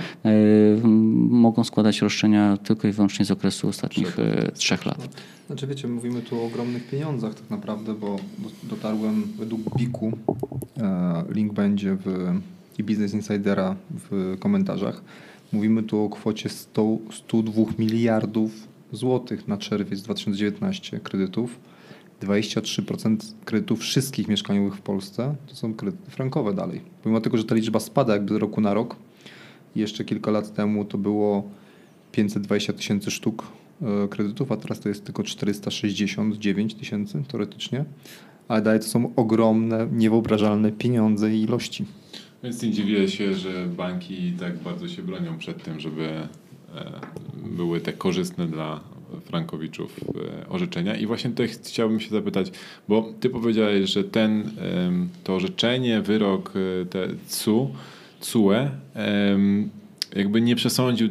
mogą składać roszczenia tylko i wyłącznie z okresu ostatnich trzech lat. Znaczy wiecie, mówimy tu o ogromnych pieniądzach tak naprawdę, bo dotarłem według biku, link będzie w i Business Insidera w komentarzach. Mówimy tu o kwocie sto, sto dwa miliardów złotych na czerwiec dwa tysiące dziewiętnasty kredytów. dwadzieścia trzy procent kredytów wszystkich mieszkaniowych w Polsce to są kredyty frankowe dalej. Pomimo tego, że ta liczba spada jakby z roku na rok. Jeszcze kilka lat temu to było pięćset dwadzieścia tysięcy sztuk kredytów, a teraz to jest tylko czterysta sześćdziesiąt dziewięć tysięcy teoretycznie. Ale dalej to są ogromne, niewyobrażalne pieniądze i ilości. Więc nie dziwię się, że banki tak bardzo się bronią przed tym, żeby były te korzystne dla frankowiczów orzeczenia. I właśnie tutaj chciałbym się zapytać, bo ty powiedziałeś, że ten, to orzeczenie, wyrok te C U, C U E jakby nie przesądził,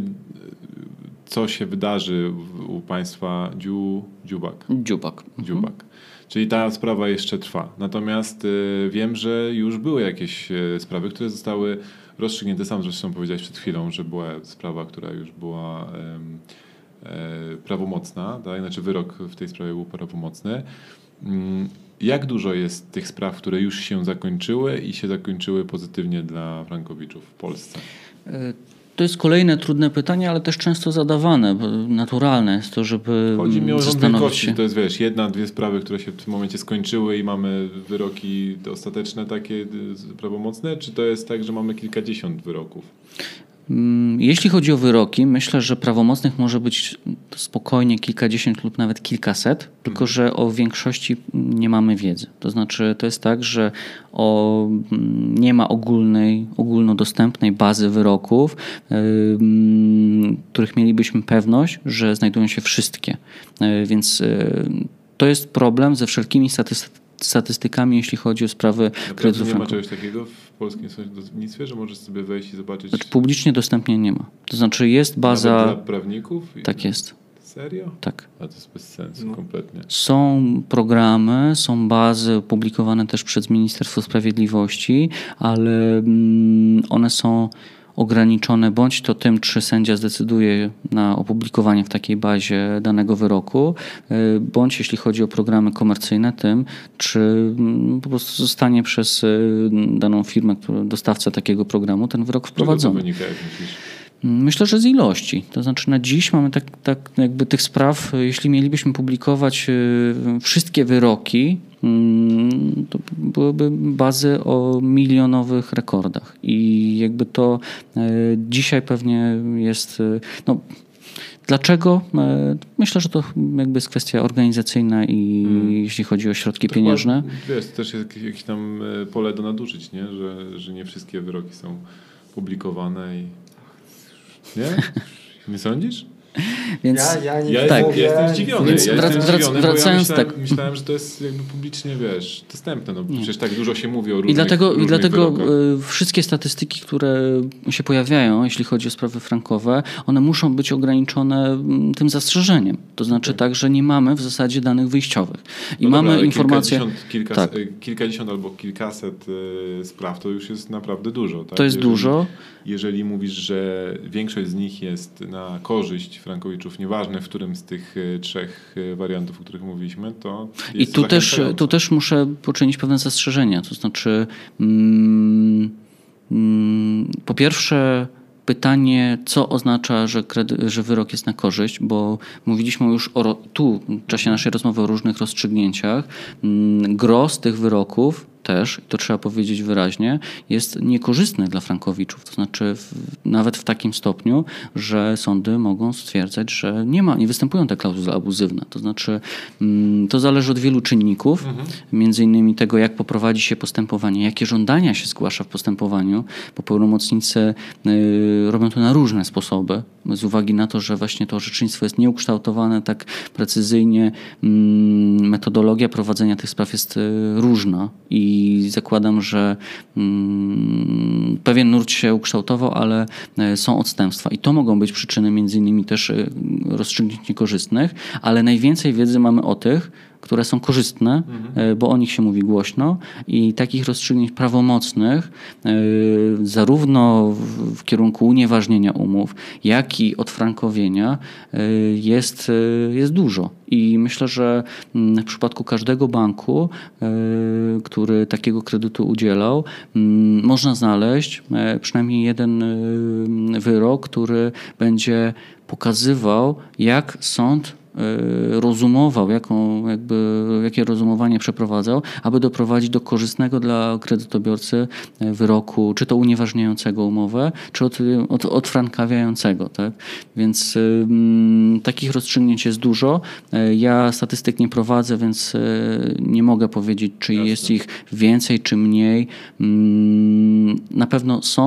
co się wydarzy u państwa Dziu, Dziubak. Dziubak. Dziubak. Mhm. Czyli ta sprawa jeszcze trwa. Natomiast y, wiem, że już były jakieś y, sprawy, które zostały rozstrzygnięte. Sam zresztą powiedziałeś przed chwilą, że była sprawa, która już była y, y, prawomocna, tak? Znaczy wyrok w tej sprawie był prawomocny. Y, jak dużo jest tych spraw, które już się zakończyły i się zakończyły pozytywnie dla frankowiczów w Polsce? To jest kolejne trudne pytanie, ale też często zadawane, bo naturalne jest to, żeby Chodzi mi o rząd wielkości, to jest wiesz, jedna, dwie sprawy, które się w tym momencie skończyły i mamy wyroki ostateczne takie prawomocne, czy to jest tak, że mamy kilkadziesiąt wyroków? Jeśli chodzi o wyroki, myślę, że prawomocnych może być spokojnie kilkadziesiąt lub nawet kilkaset, mhm. tylko że o większości nie mamy wiedzy. To znaczy to jest tak, że o, nie ma ogólnej, ogólnodostępnej bazy wyroków, yy, których mielibyśmy pewność, że znajdują się wszystkie. Yy, więc yy, to jest problem ze wszelkimi statystykami. statystykami, jeśli chodzi o sprawy kredytów nie ma czegoś takiego w polskim sądownictwie, że możesz sobie wejść i zobaczyć? Znaczy, publicznie dostępnie nie ma. To znaczy jest baza... Nawet dla prawników? Tak jest. Serio? Tak. A to jest bez sensu no. kompletnie. Są programy, są bazy opublikowane też przez Ministerstwo Sprawiedliwości, ale one są ograniczone bądź to tym, czy sędzia zdecyduje na opublikowanie w takiej bazie danego wyroku, bądź jeśli chodzi o programy komercyjne, tym, czy po prostu zostanie przez daną firmę, która dostawca takiego programu, ten wyrok wprowadzony. Czego to wynika, jak myślisz? Myślę, że z ilości. To znaczy na dziś mamy tak, tak jakby tych spraw, jeśli mielibyśmy publikować wszystkie wyroki, to byłyby bazy o milionowych rekordach. I jakby to dzisiaj pewnie jest... No, dlaczego? Myślę, że to jakby jest kwestia organizacyjna i hmm. jeśli chodzi o środki to pieniężne. Chyba, wiesz, to też jest jakieś tam pole do nadużyć, nie? Że, że nie wszystkie wyroki są publikowane i... Nie? Nie sądzisz? Więc ja, ja, nie ja, tak. ja jestem zdziwiony. Więc ja wrac, jestem zdziwiony, wracając ja myślałem, tak. myślałem, że to jest jakby publicznie, wiesz, dostępne. No, przecież tak dużo się mówi o różnych I dlatego, różnych i dlatego wyrokach. Wszystkie statystyki, które się pojawiają, jeśli chodzi o sprawy frankowe, one muszą być ograniczone tym zastrzeżeniem. To znaczy okay. tak, że nie mamy w zasadzie danych wyjściowych. I no mamy dobra, informacje... Kilkadziesiąt, kilka, tak. kilkadziesiąt albo kilkaset y, spraw to już jest naprawdę dużo. Tak? To jest jeżeli, dużo. Jeżeli mówisz, że większość z nich jest na korzyść frankowiczów, nieważne w którym z tych trzech wariantów, o których mówiliśmy, to jest I tu też, tu też muszę poczynić pewne zastrzeżenia. To znaczy mm, mm, po pierwsze pytanie, co oznacza, że, kredy, że wyrok jest na korzyść, bo mówiliśmy już o, tu w czasie naszej rozmowy o różnych rozstrzygnięciach. Mm, gros tych wyroków też, to trzeba powiedzieć wyraźnie, jest niekorzystny dla frankowiczów. To znaczy w, nawet w takim stopniu, że sądy mogą stwierdzać, że nie ma, nie występują te klauzule abuzywne. To znaczy mm, to zależy od wielu czynników, mhm. między innymi tego, jak poprowadzi się postępowanie, jakie żądania się zgłasza w postępowaniu, bo pełnomocnicy y, robią to na różne sposoby, z uwagi na to, że właśnie to orzecznictwo jest nieukształtowane tak precyzyjnie, mm, metodologia prowadzenia tych spraw jest y, różna i I zakładam, że mm, pewien nurt się ukształtował, ale są odstępstwa. I to mogą być przyczyny między innymi też rozstrzygnięć niekorzystnych, ale najwięcej wiedzy mamy o tych, które są korzystne, mhm. bo o nich się mówi głośno i takich rozstrzygnięć prawomocnych zarówno w kierunku unieważnienia umów, jak i odfrankowienia jest, jest dużo. I myślę, że w przypadku każdego banku, który takiego kredytu udzielał, można znaleźć przynajmniej jeden wyrok, który będzie pokazywał, jak sąd rozumował, jaką, jakby, jakie rozumowanie przeprowadzał, aby doprowadzić do korzystnego dla kredytobiorcy wyroku, czy to unieważniającego umowę, czy od, od, odfrankawiającego. Tak? Więc y, takich rozstrzygnięć jest dużo. Ja statystyk nie prowadzę, więc y, nie mogę powiedzieć, czy Jasne. Jest ich więcej, czy mniej. Y, na pewno są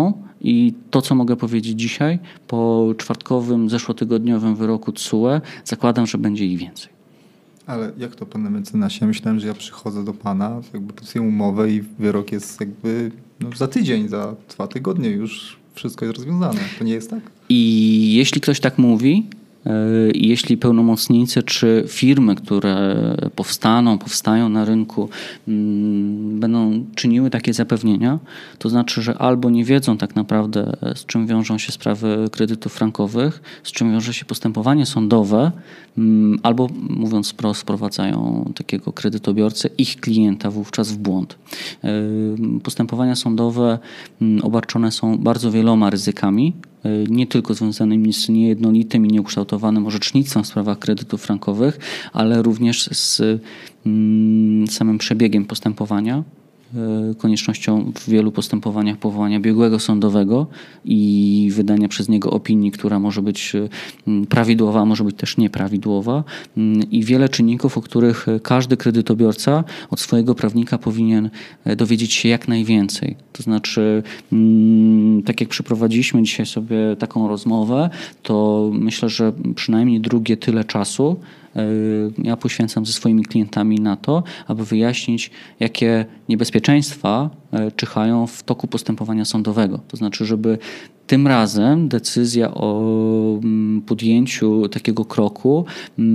I to, co mogę powiedzieć dzisiaj, po czwartkowym, zeszłotygodniowym wyroku T S U E, zakładam, że będzie ich więcej. Ale jak to, panie mecenasie? Ja myślałem, że ja przychodzę do pana, jakby podpisuję umowę i wyrok jest jakby no, za tydzień, za dwa tygodnie już wszystko jest rozwiązane. To nie jest tak? I jeśli ktoś tak mówi, i jeśli pełnomocnicy czy firmy, które powstaną, powstają na rynku, będą czyniły takie zapewnienia, to znaczy, że albo nie wiedzą tak naprawdę, z czym wiążą się sprawy kredytów frankowych, z czym wiąże się postępowanie sądowe, albo mówiąc wprost, sprowadzają takiego kredytobiorcę, ich klienta wówczas w błąd. Postępowania sądowe obarczone są bardzo wieloma ryzykami, nie tylko związanymi z niejednolitym i nieukształtowanym orzecznictwem w sprawach kredytów frankowych, ale również z samym przebiegiem postępowania, koniecznością w wielu postępowaniach powołania biegłego sądowego i wydania przez niego opinii, która może być prawidłowa, a może być też nieprawidłowa, i wiele czynników, o których każdy kredytobiorca od swojego prawnika powinien dowiedzieć się jak najwięcej. To znaczy, tak jak przeprowadziliśmy dzisiaj sobie taką rozmowę, to myślę, że przynajmniej drugie tyle czasu ja poświęcam ze swoimi klientami na to, aby wyjaśnić, jakie niebezpieczeństwa czyhają w toku postępowania sądowego. To znaczy, żeby tym razem decyzja o podjęciu takiego kroku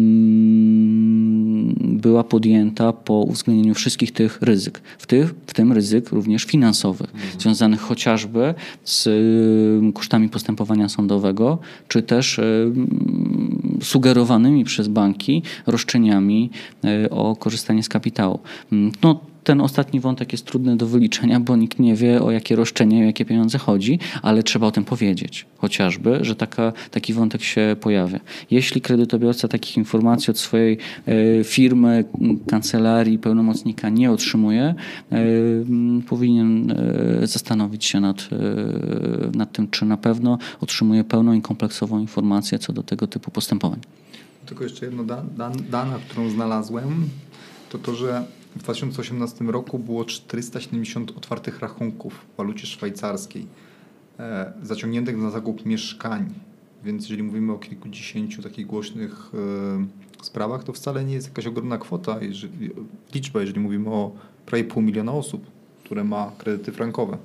była podjęta po uwzględnieniu wszystkich tych ryzyk, w, tych, w tym ryzyk również finansowych, mhm. związanych chociażby z kosztami postępowania sądowego, czy też sugerowanymi przez banki roszczeniami o korzystanie z kapitału. No, ten ostatni wątek jest trudny do wyliczenia, bo nikt nie wie, o jakie roszczenie, o jakie pieniądze chodzi, ale trzeba o tym powiedzieć. Chociażby, że taka, taki wątek się pojawia. Jeśli kredytobiorca takich informacji od swojej e, firmy, kancelarii, pełnomocnika nie otrzymuje, e, powinien e, zastanowić się nad, e, nad tym, czy na pewno otrzymuje pełną i kompleksową informację co do tego typu postępowań. Tylko jeszcze jedno da, da, dana, którą znalazłem, to to, że w dwa tysiące osiemnastym roku było czterysta siedemdziesiąt otwartych rachunków w walucie szwajcarskiej e, zaciągniętych na zakup mieszkań. Więc jeżeli mówimy o kilkudziesięciu takich głośnych e, sprawach, to wcale nie jest jakaś ogromna kwota, jeżeli, liczba, jeżeli mówimy o prawie pół miliona osób, które ma kredyty frankowe.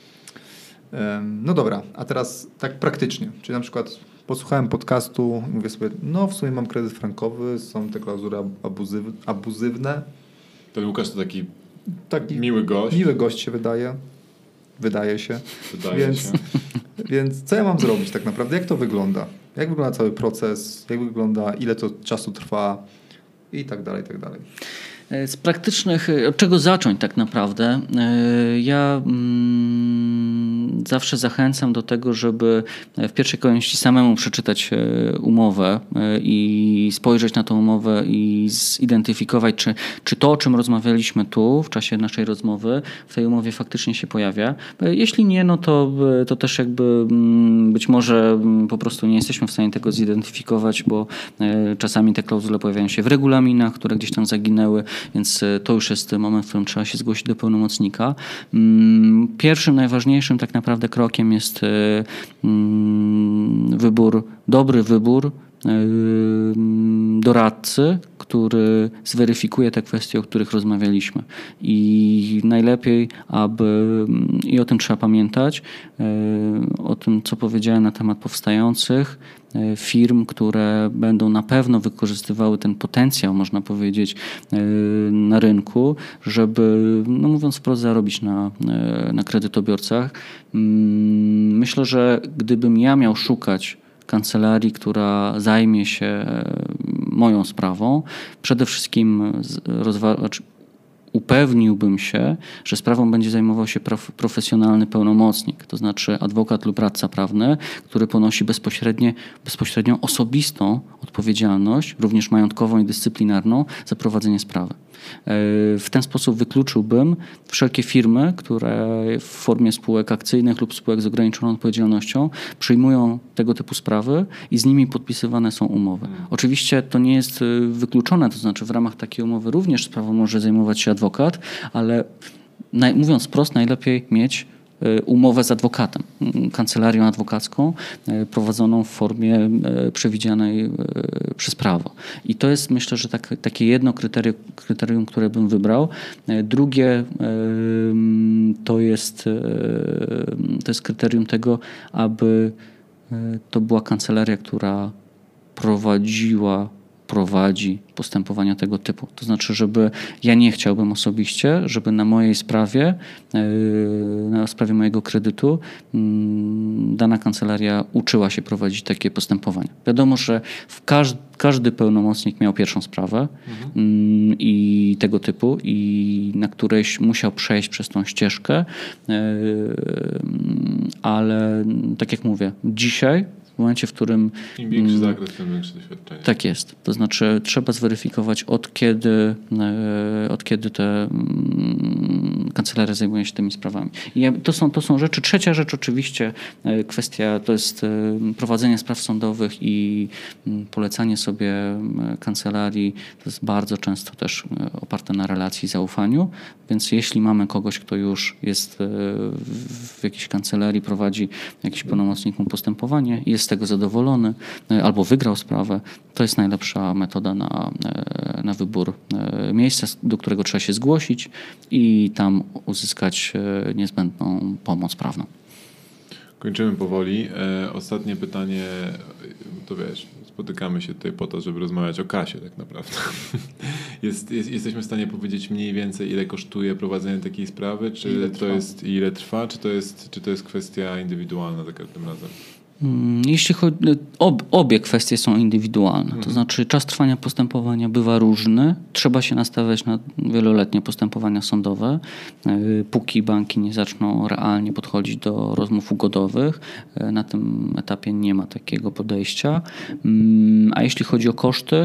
E, no dobra, a teraz tak praktycznie, czyli na przykład posłuchałem podcastu, mówię sobie, no w sumie mam kredyt frankowy, są te klauzury abuzyw, abuzywne. Ten Łukasz to taki, taki miły gość. Miły gość się wydaje. Wydaje się. Wydaje więc, się. Więc co ja mam zrobić tak naprawdę? Jak to wygląda? Jak wygląda cały proces? Jak wygląda? Ile to czasu trwa? I tak dalej, i tak dalej. Z praktycznych, od czego zacząć tak naprawdę? Ja mm, zawsze zachęcam do tego, żeby w pierwszej kolejności samemu przeczytać umowę i spojrzeć na tę umowę i zidentyfikować, czy, czy to, o czym rozmawialiśmy tu w czasie naszej rozmowy, w tej umowie faktycznie się pojawia. Jeśli nie, no to, to też jakby być może po prostu nie jesteśmy w stanie tego zidentyfikować, bo czasami te klauzule pojawiają się w regulaminach, które gdzieś tam zaginęły, więc to już jest moment, w którym trzeba się zgłosić do pełnomocnika. Pierwszym, najważniejszym tak naprawdę krokiem jest wybór, dobry wybór doradcy, który zweryfikuje te kwestie, o których rozmawialiśmy. I najlepiej, aby, i o tym trzeba pamiętać, o tym, co powiedziałem na temat powstających firm, które będą na pewno wykorzystywały ten potencjał, można powiedzieć, na rynku, żeby, no mówiąc wprost, zarobić na, na kredytobiorcach. Myślę, że gdybym ja miał szukać kancelarii, która zajmie się moją sprawą, przede wszystkim rozwa- upewniłbym się, że sprawą będzie zajmował się profesjonalny pełnomocnik, to znaczy adwokat lub radca prawny, który ponosi bezpośrednie, bezpośrednią osobistą odpowiedzialność, również majątkową i dyscyplinarną, za prowadzenie sprawy. W ten sposób wykluczyłbym wszelkie firmy, które w formie spółek akcyjnych lub spółek z ograniczoną odpowiedzialnością przyjmują tego typu sprawy i z nimi podpisywane są umowy. Hmm. Oczywiście to nie jest wykluczone, to znaczy w ramach takiej umowy również sprawą może zajmować się adwokat, ale naj, mówiąc wprost, najlepiej mieć umowę z adwokatem, kancelarią adwokacką prowadzoną w formie przewidzianej przez prawo. I to jest, myślę, że tak, takie jedno kryterium, kryterium, które bym wybrał. Drugie to jest, to jest kryterium tego, aby to była kancelaria, która prowadziła, prowadzi postępowania tego typu. To znaczy, żeby ja nie chciałbym osobiście, żeby na mojej sprawie, na sprawie mojego kredytu dana kancelaria uczyła się prowadzić takie postępowania. Wiadomo, że w każdy, każdy pełnomocnik miał pierwszą sprawę mhm. i tego typu i na którejś musiał przejść przez tą ścieżkę, ale tak jak mówię, dzisiaj w momencie, w którym... Im większy zakres, tym większe doświadczenie. Tak jest. To znaczy trzeba zweryfikować, od kiedy, od kiedy te kancelaria zajmują się tymi sprawami. I to są, to są rzeczy. Trzecia rzecz oczywiście, kwestia to jest prowadzenie spraw sądowych i polecanie sobie kancelarii. To jest bardzo często też oparte na relacji i zaufaniu. Więc jeśli mamy kogoś, kto już jest w jakiejś kancelarii, prowadzi jakiś pełnomocnik postępowanie i jest z tego zadowolony albo wygrał sprawę, to jest najlepsza metoda na, na wybór miejsca, do którego trzeba się zgłosić i tam uzyskać niezbędną pomoc prawną. Kończymy powoli. Ostatnie pytanie, to wiesz, spotykamy się tutaj po to, żeby rozmawiać o kasie tak naprawdę. Jest, jest, jesteśmy w stanie powiedzieć mniej więcej, ile kosztuje prowadzenie takiej sprawy, czy ile to trwa? jest, ile trwa, czy to jest, czy to jest kwestia indywidualna za każdym razem? Jeśli chodzi, ob, obie kwestie są indywidualne, mhm. to znaczy czas trwania postępowania bywa różny. Trzeba się nastawiać na wieloletnie postępowania sądowe, póki banki nie zaczną realnie podchodzić do rozmów ugodowych. Na tym etapie nie ma takiego podejścia. A jeśli chodzi o koszty,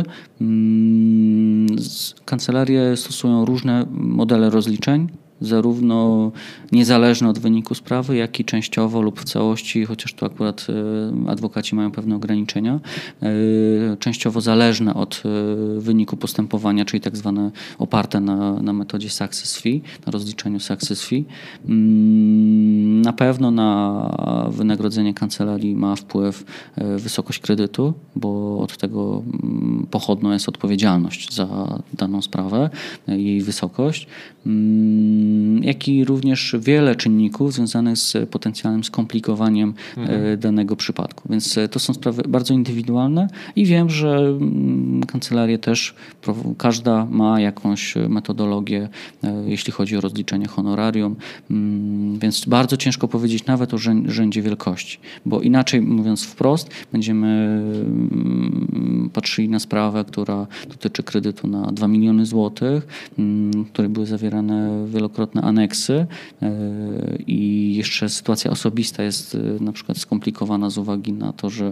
kancelarie stosują różne modele rozliczeń, zarówno niezależne od wyniku sprawy, jak i częściowo lub w całości, chociaż tu akurat adwokaci mają pewne ograniczenia, częściowo zależne od wyniku postępowania, czyli tak zwane oparte na, na metodzie success fee, na rozliczeniu success fee. Na pewno na wynagrodzenie kancelarii ma wpływ wysokość kredytu, bo od tego pochodną jest odpowiedzialność za daną sprawę, jej wysokość, jak i również wiele czynników związanych z potencjalnym skomplikowaniem mhm. danego przypadku. Więc to są sprawy bardzo indywidualne i wiem, że kancelarie też, każda ma jakąś metodologię, jeśli chodzi o rozliczenie honorarium, więc bardzo ciężko powiedzieć nawet o rzędzie wielkości, bo inaczej mówiąc wprost, będziemy patrzyli na sprawę, która dotyczy kredytu na dwa miliony złotych, które były zawierane wielokrotne aneksy i jeszcze sytuacja osobista jest na przykład skomplikowana z uwagi na to, że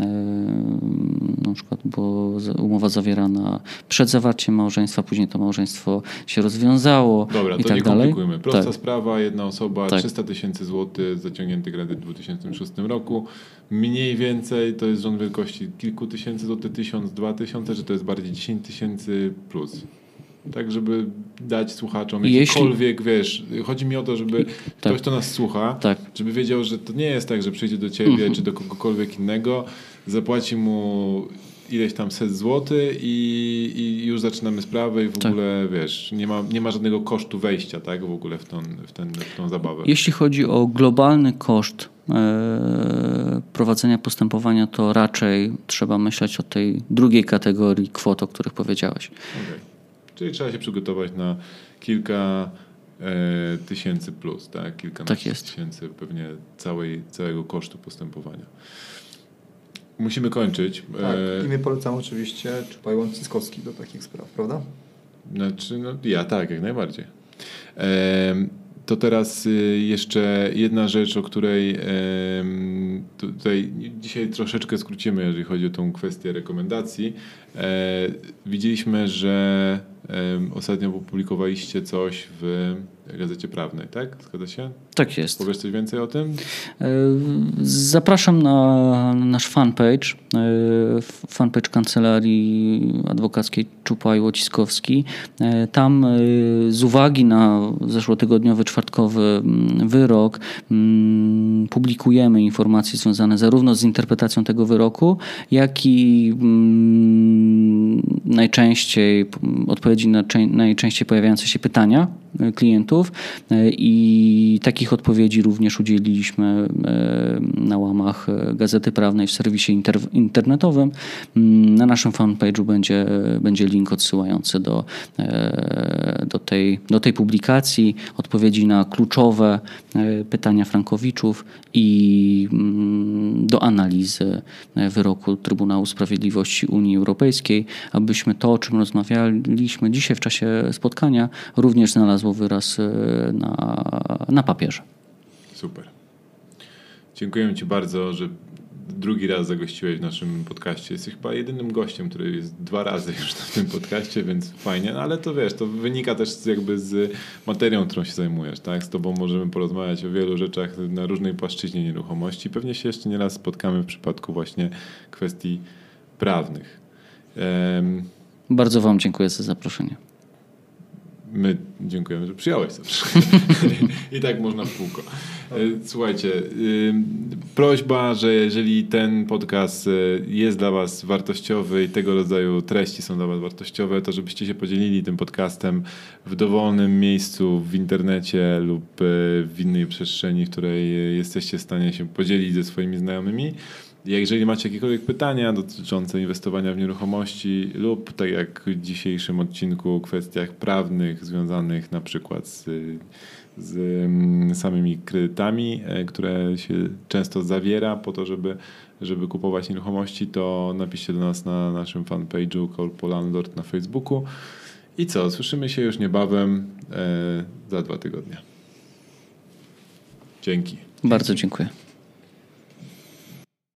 na przykład była umowa zawierana przed zawarciem małżeństwa, później to małżeństwo się rozwiązało. Dobra, i to tak nie dalej. komplikujmy. Prosta tak. sprawa, jedna osoba, tak. trzysta tysięcy złotych, zaciągnięty kredyt w dwa tysiące szóstym roku. Mniej więcej to jest rząd wielkości kilku tysięcy złotych, tysiąc, dwa tysiące, czy to jest bardziej dziesięć tysięcy plus? Tak, żeby dać słuchaczom jakikolwiek, Jeśli... wiesz, chodzi mi o to, żeby tak. ktoś, kto nas słucha, tak. żeby wiedział, że to nie jest tak, że przyjdzie do ciebie mm-hmm. czy do kogokolwiek innego, zapłaci mu ileś tam set złotych i, i już zaczynamy sprawę i w tak. ogóle, wiesz, nie ma, nie ma żadnego kosztu wejścia, tak, w ogóle w tą, w ten, w tą zabawę. Jeśli chodzi o globalny koszt e, prowadzenia postępowania, to raczej trzeba myśleć o tej drugiej kategorii kwot, o których powiedziałeś. Okay. Czyli trzeba się przygotować na kilka e, tysięcy plus, tak? Kilkanaście tak tysięcy pewnie całej, całego kosztu postępowania. Musimy kończyć. Tak, i my polecamy oczywiście Czupają Ciskowski do takich spraw, prawda? Znaczy, no ja tak, jak najbardziej. E, to teraz jeszcze jedna rzecz, o której e, tutaj dzisiaj troszeczkę skrócimy, jeżeli chodzi o tą kwestię rekomendacji. E, widzieliśmy, że ostatnio opublikowaliście coś w Gazecie Prawnej, tak? Zgadza się? Tak jest. Powiesz coś więcej o tym? Zapraszam na nasz fanpage, fanpage Kancelarii Adwokackiej Czupa i Łociskowski. Tam z uwagi na zeszłotygodniowy czwartkowy wyrok publikujemy informacje związane zarówno z interpretacją tego wyroku, jak i najczęściej odpowiedzi na najczęściej pojawiające się pytania klientów i takich odpowiedzi również udzieliliśmy na łamach Gazety Prawnej w serwisie inter- internetowym. Na naszym fanpage'u będzie, będzie link odsyłający do, do, tej, do tej publikacji, odpowiedzi na kluczowe pytania frankowiczów i do analizy wyroku Trybunału Sprawiedliwości Unii Europejskiej, abyśmy to, o czym rozmawialiśmy dzisiaj w czasie spotkania, również znalazło wyraz na, na papierze. Super. Dziękujemy Ci bardzo, że drugi raz zagościłeś w naszym podcaście. Jesteś chyba jedynym gościem, który jest dwa razy już w tym podcaście, więc fajnie. No ale to wiesz, to wynika też jakby z materią, którą się zajmujesz, tak? Z Tobą możemy porozmawiać o wielu rzeczach na różnej płaszczyźnie nieruchomości. Pewnie się jeszcze nie raz spotkamy w przypadku właśnie kwestii prawnych. Um, Bardzo Wam dziękuję za zaproszenie. My dziękujemy, że przyjąłeś to. I tak można w kółko. Słuchajcie, prośba, że jeżeli ten podcast jest dla Was wartościowy i tego rodzaju treści są dla Was wartościowe, to żebyście się podzielili tym podcastem w dowolnym miejscu w internecie lub w innej przestrzeni, w której jesteście w stanie się podzielić ze swoimi znajomymi. Jeżeli macie jakiekolwiek pytania dotyczące inwestowania w nieruchomości lub tak jak w dzisiejszym odcinku kwestiach prawnych związanych na przykład z, z samymi kredytami, które się często zawiera po to, żeby, żeby kupować nieruchomości, to napiszcie do nas na naszym fanpage'u Call po Landlord na Facebooku. I co? Słyszymy się już niebawem e, za dwa tygodnie. Dzięki. Bardzo dziękuję.